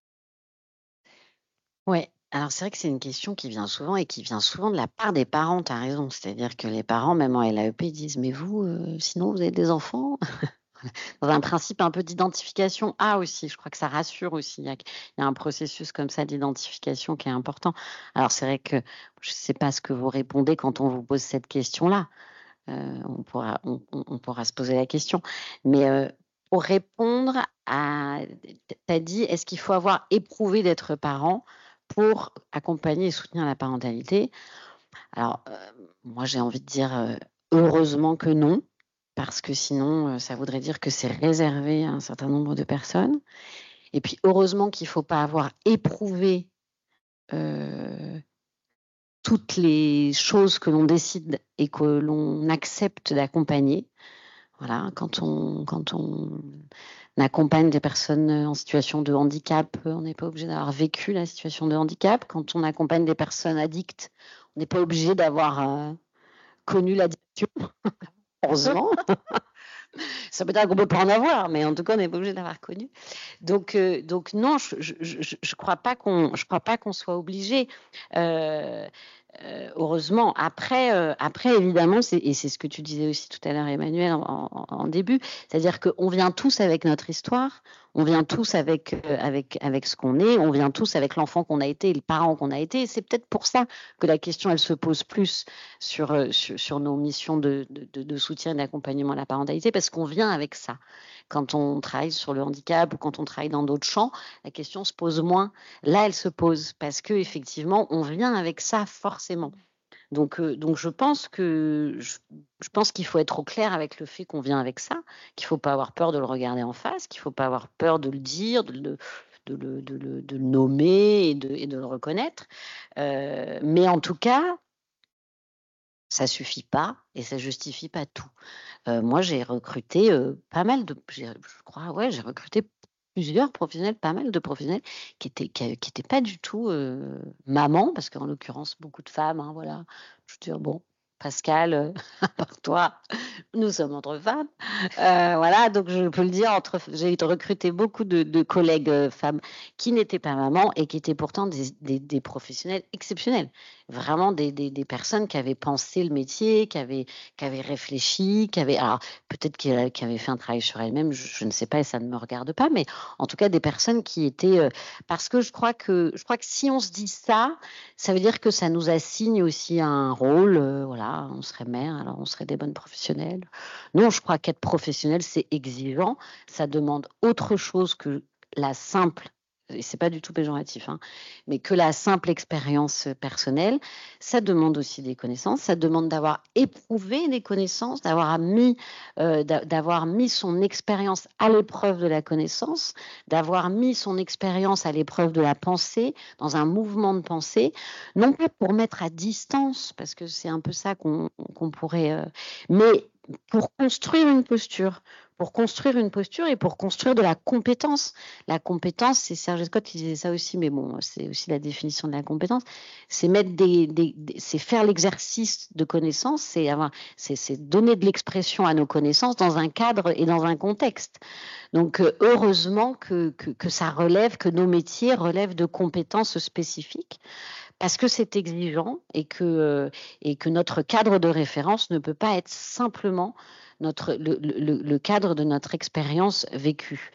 Ouais, alors c'est vrai que c'est une question qui vient souvent et qui vient souvent de la part des parents, tu as raison. C'est-à-dire que les parents, même en L A E P, disent: «Mais vous, heu, sinon vous avez des enfants?» Dans un principe un peu d'identification. Ah aussi, je crois que ça rassure aussi. Il y a il y a un processus comme ça d'identification qui est important. Alors c'est vrai que je ne sais pas ce que vous répondez quand on vous pose cette question-là. Heu, on pourra on on on pourra se poser la question. Mais, heu, pour répondre à tu as dit: «Est-ce qu'il faut avoir éprouvé d'être parent pour accompagner et soutenir la parentalité?» Alors, heu, moi j'ai envie de dire, heu, heureusement que non, parce que sinon, heu, ça voudrait dire que c'est réservé à un certain nombre de personnes. Et puis heureusement qu'il ne faut pas avoir éprouvé, heu, toutes les choses que l'on décide et que l'on accepte d'accompagner. Voilà, quand on quand on accompagne des personnes, en situation de handicap, on n'est pas obligé d'avoir vécu la situation de handicap. Quand on accompagne des personnes addictes, on n'est pas obligé d'avoir, heu, connu l'addiction, heureusement. Ça peut dire qu'on peut pas en avoir, mais en tout cas, on n'est pas obligé d'avoir connu. Donc heu, donc non, je je je je crois pas qu'on je crois pas qu'on soit obligé. Heu heu, heureusement. Après, heu, après évidemment, c'est et c'est ce que tu disais aussi tout à l'heure Emmanuel en en en début, c'est-à-dire qu'on vient tous avec notre histoire, on vient tous avec, heu, avec avec ce qu'on est, on vient tous avec l'enfant qu'on a été et le parent qu'on a été et c'est peut-être pour ça que la question, elle se pose plus sur, heu, sur sur nos missions de de de de soutien et d'accompagnement à la parentalité parce qu'on vient avec ça. Quand on travaille sur le handicap ou quand on travaille dans d'autres champs, la question se pose moins. Là, elle se pose parce qu'effectivement, on vient avec ça forcément. Donc, heu, donc je pense que je je pense qu'il faut être au clair avec le fait qu'on vient avec ça, qu'il faut pas avoir peur de le regarder en face, qu'il faut pas avoir peur de le dire, de le de le de le de le nommer et de et de le reconnaître. Heu, mais en tout cas, ça suffit pas et ça justifie pas tout. Heu, moi, j'ai recruté, heu, pas mal de j'ai je crois, ouais, j'ai recruté plusieurs professionnels, pas mal de professionnels qui étaient qui a qui étaient pas du tout, heu, mamans, parce qu'en l'occurrence, beaucoup de femmes, hein, voilà. Je veux dire, bon, Pascal, heu, à part toi, nous sommes entre femmes. Heu, voilà, donc je peux le dire entre j'ai recruté beaucoup de de collègues, heu, femmes qui n'étaient pas mamans et qui étaient pourtant des des des professionnels exceptionnels. vraiment des des des personnes qui avaient pensé le métier, qui avaient qui avaient réfléchi, qui avaient alors peut-être qui, heu, qui avaient fait un travail sur elles-mêmes, je je ne sais pas et ça ne me regarde pas, mais en tout cas des personnes qui étaient, heu parce que je crois que je crois que si on se dit ça, ça veut dire que ça nous assigne aussi un rôle, heu, voilà, on serait mère, alors on serait des bonnes professionnelles. Non, je crois qu'être professionnel, c'est exigeant, ça demande autre chose que la simple et c'est pas du tout péjoratif, hein, mais que la simple expérience, heu, personnelle. Ça demande aussi des connaissances, ça demande d'avoir éprouvé des connaissances, d'avoir mis, heu, d'a d'avoir mis son expérience à l'épreuve de la connaissance, d'avoir mis son expérience à l'épreuve de la pensée, dans un mouvement de pensée, non pas pour mettre à distance, parce que c'est un peu ça qu'on qu'on pourrait, heu mais pour construire une posture, pour construire une posture et pour construire de la compétence. La compétence, c'est Serge Scott qui disait ça aussi, mais bon, c'est aussi la définition de la compétence, c'est mettre des des des c'est faire l'exercice de connaissance, c'est avoir c'est c'est donner de l'expression à nos connaissances dans un cadre et dans un contexte. Donc, heu, heureusement que que que ça relève, que nos métiers relèvent de compétences spécifiques, parce que c'est exigeant et que, heu et que notre cadre de référence ne peut pas être simplement notre le le le le cadre de notre expérience vécue.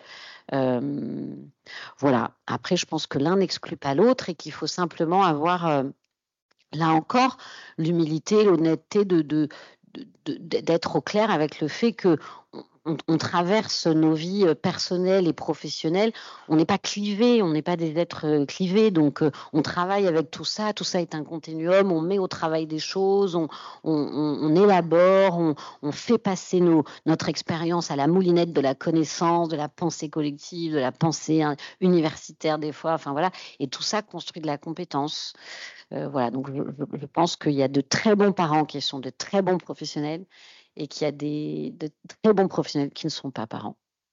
Hem, voilà. Après, je pense que l'un n'exclut pas l'autre et qu'il faut simplement avoir, heu, là encore, l'humilité, l'honnêteté de de de de d'être au clair avec le fait qu'on on on traverse nos vies, heu, personnelles et professionnelles. On n'est pas clivés, on n'est pas des êtres, heu, clivés, donc heu, on travaille avec tout ça. Tout ça est un continuum, on met au travail des choses, on on on on élabore, on on fait passer nos notre expérience à la moulinette de la connaissance, de la pensée collective, de la pensée, hein, universitaire des fois, enfin voilà et tout ça construit de la compétence. Heu, voilà, donc je je je pense qu'il y a de très bons parents qui sont de très bons professionnels et qu'il y a des de très bons professionnels qui ne sont pas parents.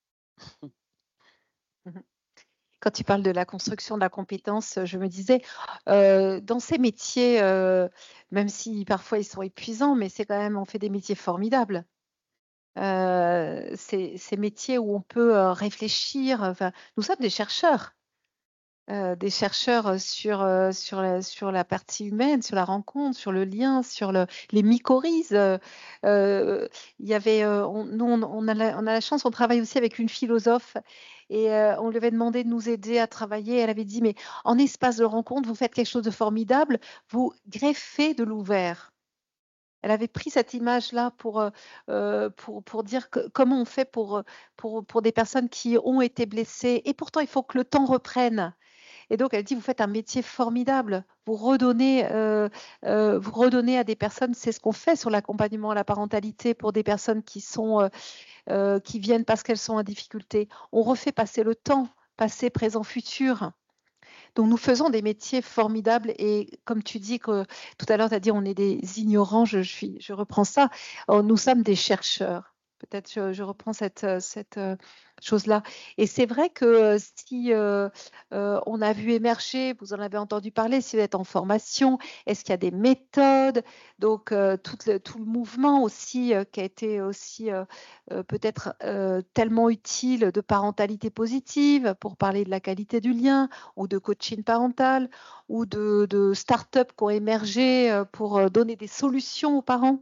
Mmh. Quand tu parles de la construction de la compétence, je me disais, heu, dans ces métiers, heu, même si parfois ils sont épuisants, mais c'est quand même on fait des métiers formidables. Heu, ces ces métiers où on peut, heu, réfléchir, enfin, nous sommes des chercheurs. Heu, des chercheurs, heu, sur, heu, sur la sur la partie humaine, sur la rencontre, sur le lien, sur le les mycorhizes, heu heu, il y avait, heu, on nous on on a la on a la chance, on travaille aussi avec une philosophe et heu, on lui avait demandé de nous aider à travailler. Elle avait dit: «Mais en espace de rencontre, vous faites quelque chose de formidable, vous greffez de l'ouvert». Elle avait pris cette image-là pour, heu heu, pour pour dire que comment on fait pour, heu, pour pour des personnes qui ont été blessées et pourtant il faut que le temps reprenne. Et donc elle dit: «Vous faites un métier formidable, vous redonnez, heu heu, vous redonnez à des personnes» c'est ce qu'on fait sur l'accompagnement à la parentalité pour des personnes qui sont, heu heu, qui viennent parce qu'elles sont en difficulté. On refait passer le temps, passé, présent, futur. Donc nous faisons des métiers formidables et comme tu dis que tout à l'heure tu as dit: «On est des ignorants», je je suis je reprends ça. Heu, nous sommes des chercheurs. Peut-être je je reprends cette, heu, cette, heu, chose-là et c'est vrai que, heu, si, heu heu, on a vu émerger, vous en avez entendu parler, si vous êtes en formation, est-ce qu'il y a des méthodes? Donc heu, toute le tout le mouvement aussi, heu, qui a été aussi, heu heu, peut-être, heu, tellement utile de parentalité positive pour parler de la qualité du lien ou de coaching parental ou de de start-up qui ont émergé, heu, pour, heu, donner des solutions aux parents.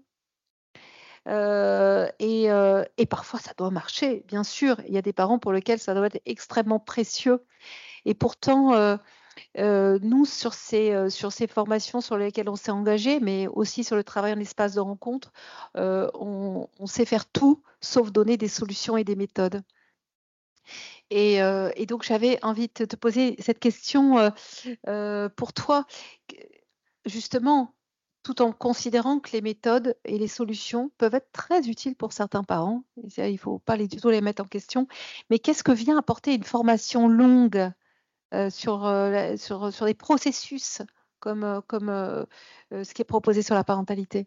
Heu et heu et parfois ça doit marcher, bien sûr. Il y a des parents pour lesquels ça doit être extrêmement précieux et pourtant, heu heu, nous sur ces, heu, sur ces formations sur lesquelles on s'est engagé, mais aussi sur le travail en espace de rencontre, heu, on on sait faire tout sauf donner des solutions et des méthodes. Et heu et donc j'avais envie de te poser cette question, heu heu, pour toi, q justement, tout en considérant que les méthodes et les solutions peuvent être très utiles pour certains parents et ça, il faut pas les du tout les mettre en question. Mais qu'est-ce que vient apporter une formation longue, heu, sur, heu, la sur, sur les processus comme, heu comme, heu heu, ce qui est proposé sur la parentalité?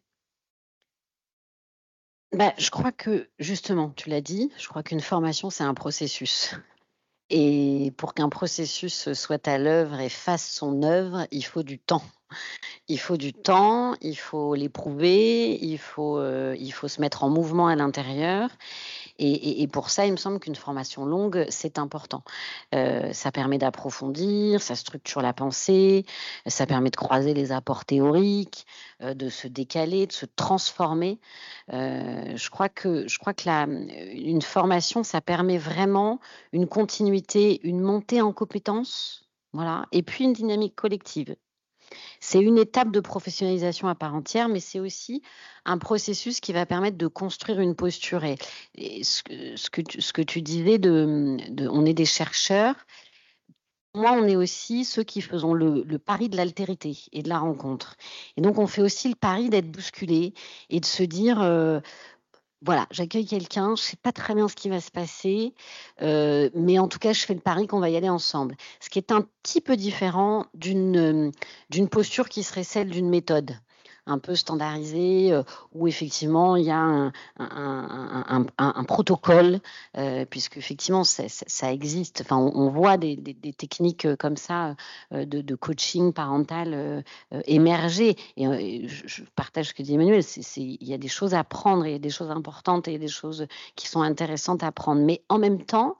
Bah, je crois que justement, tu l'as dit, je crois qu'une formation, c'est un processus. Et pour qu'un processus soit à l'œuvre et fasse son œuvre, il faut du temps. Il faut du temps, il faut l'éprouver, il faut, heu, il faut se mettre en mouvement à l'intérieur Et, et, et pour ça, il me semble qu'une formation longue, c'est important. Euh, ça permet d'approfondir, ça structure la pensée, ça permet de croiser les apports théoriques, euh, de se décaler, de se transformer. Euh, je crois que, je crois que la, une formation, ça permet vraiment une continuité, une montée en compétences, voilà, et puis une dynamique collective. C'est une étape de professionnalisation à part entière, mais c'est aussi un processus qui va permettre de construire une posture. Et, et ce, que, ce, que tu, ce que tu disais, de, de, on est des chercheurs. Moi, on est aussi ceux qui faisons le, le pari de l'altérité et de la rencontre. Et donc, on fait aussi le pari d'être bousculé et de se dire... Euh, Voilà, j'accueille quelqu'un, je ne sais pas très bien ce qui va se passer, euh, mais en tout cas, je fais le pari qu'on va y aller ensemble. Ce qui est un petit peu différent d'une, d'une posture qui serait celle d'une méthode un peu standardisée, euh, où effectivement, il y a un, un, un, un, un protocole, euh, puisque effectivement, ça, ça, ça existe. Enfin, on, on voit des, des, des techniques comme ça euh, de, de coaching parental euh, euh, émerger. Et, euh, et je, je partage ce que dit Emmanuel, c'est, c'est, il y a des choses à prendre, il y a des choses importantes et il y a des choses qui sont intéressantes à prendre. Mais en même temps,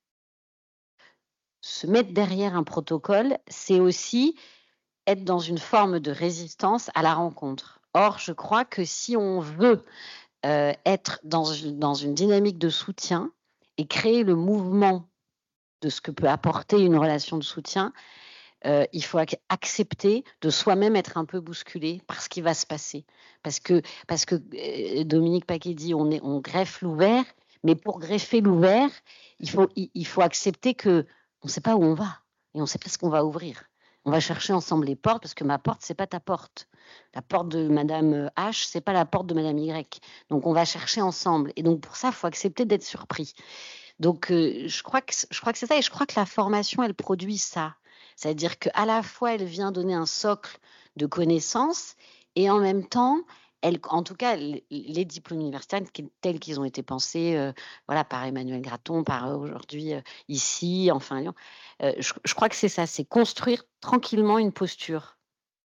se mettre derrière un protocole, c'est aussi être dans une forme de résistance à la rencontre. Or, je crois que si on veut euh, être dans une, dans une dynamique de soutien et créer le mouvement de ce que peut apporter une relation de soutien, euh, il faut ac- accepter de soi-même être un peu bousculé par ce qui va se passer. Parce que, parce que euh, Dominique Paquet dit on, est, on greffe l'ouvert, mais pour greffer l'ouvert, il faut, il, il faut accepter qu'on ne sait pas où on va et on ne sait pas ce qu'on va ouvrir. On va chercher ensemble les portes parce que ma porte, c'est pas ta porte. La porte de Madame H, c'est pas la porte de Madame Y. Donc on va chercher ensemble. Et donc pour ça, il faut accepter d'être surpris. Donc euh, je crois que je crois que c'est ça. Et je crois que la formation, elle produit ça. C'est-à-dire qu'à la fois, elle vient donner un socle de connaissances et en même temps, elle, en tout cas, les, les diplômes universitaires tels qu'ils ont été pensés, euh, voilà, par Emmanuel Graton, par euh, aujourd'hui euh, ici, enfin Lyon. Euh, je, je crois que c'est ça, c'est construire tranquillement une posture.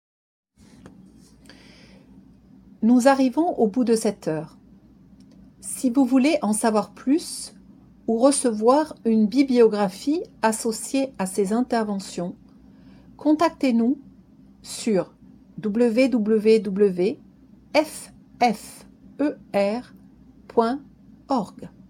Nous arrivons au bout de cette heure. Si vous voulez en savoir plus ou recevoir une bibliographie associée à ces interventions, contactez-nous sur w w w point f f e r point org.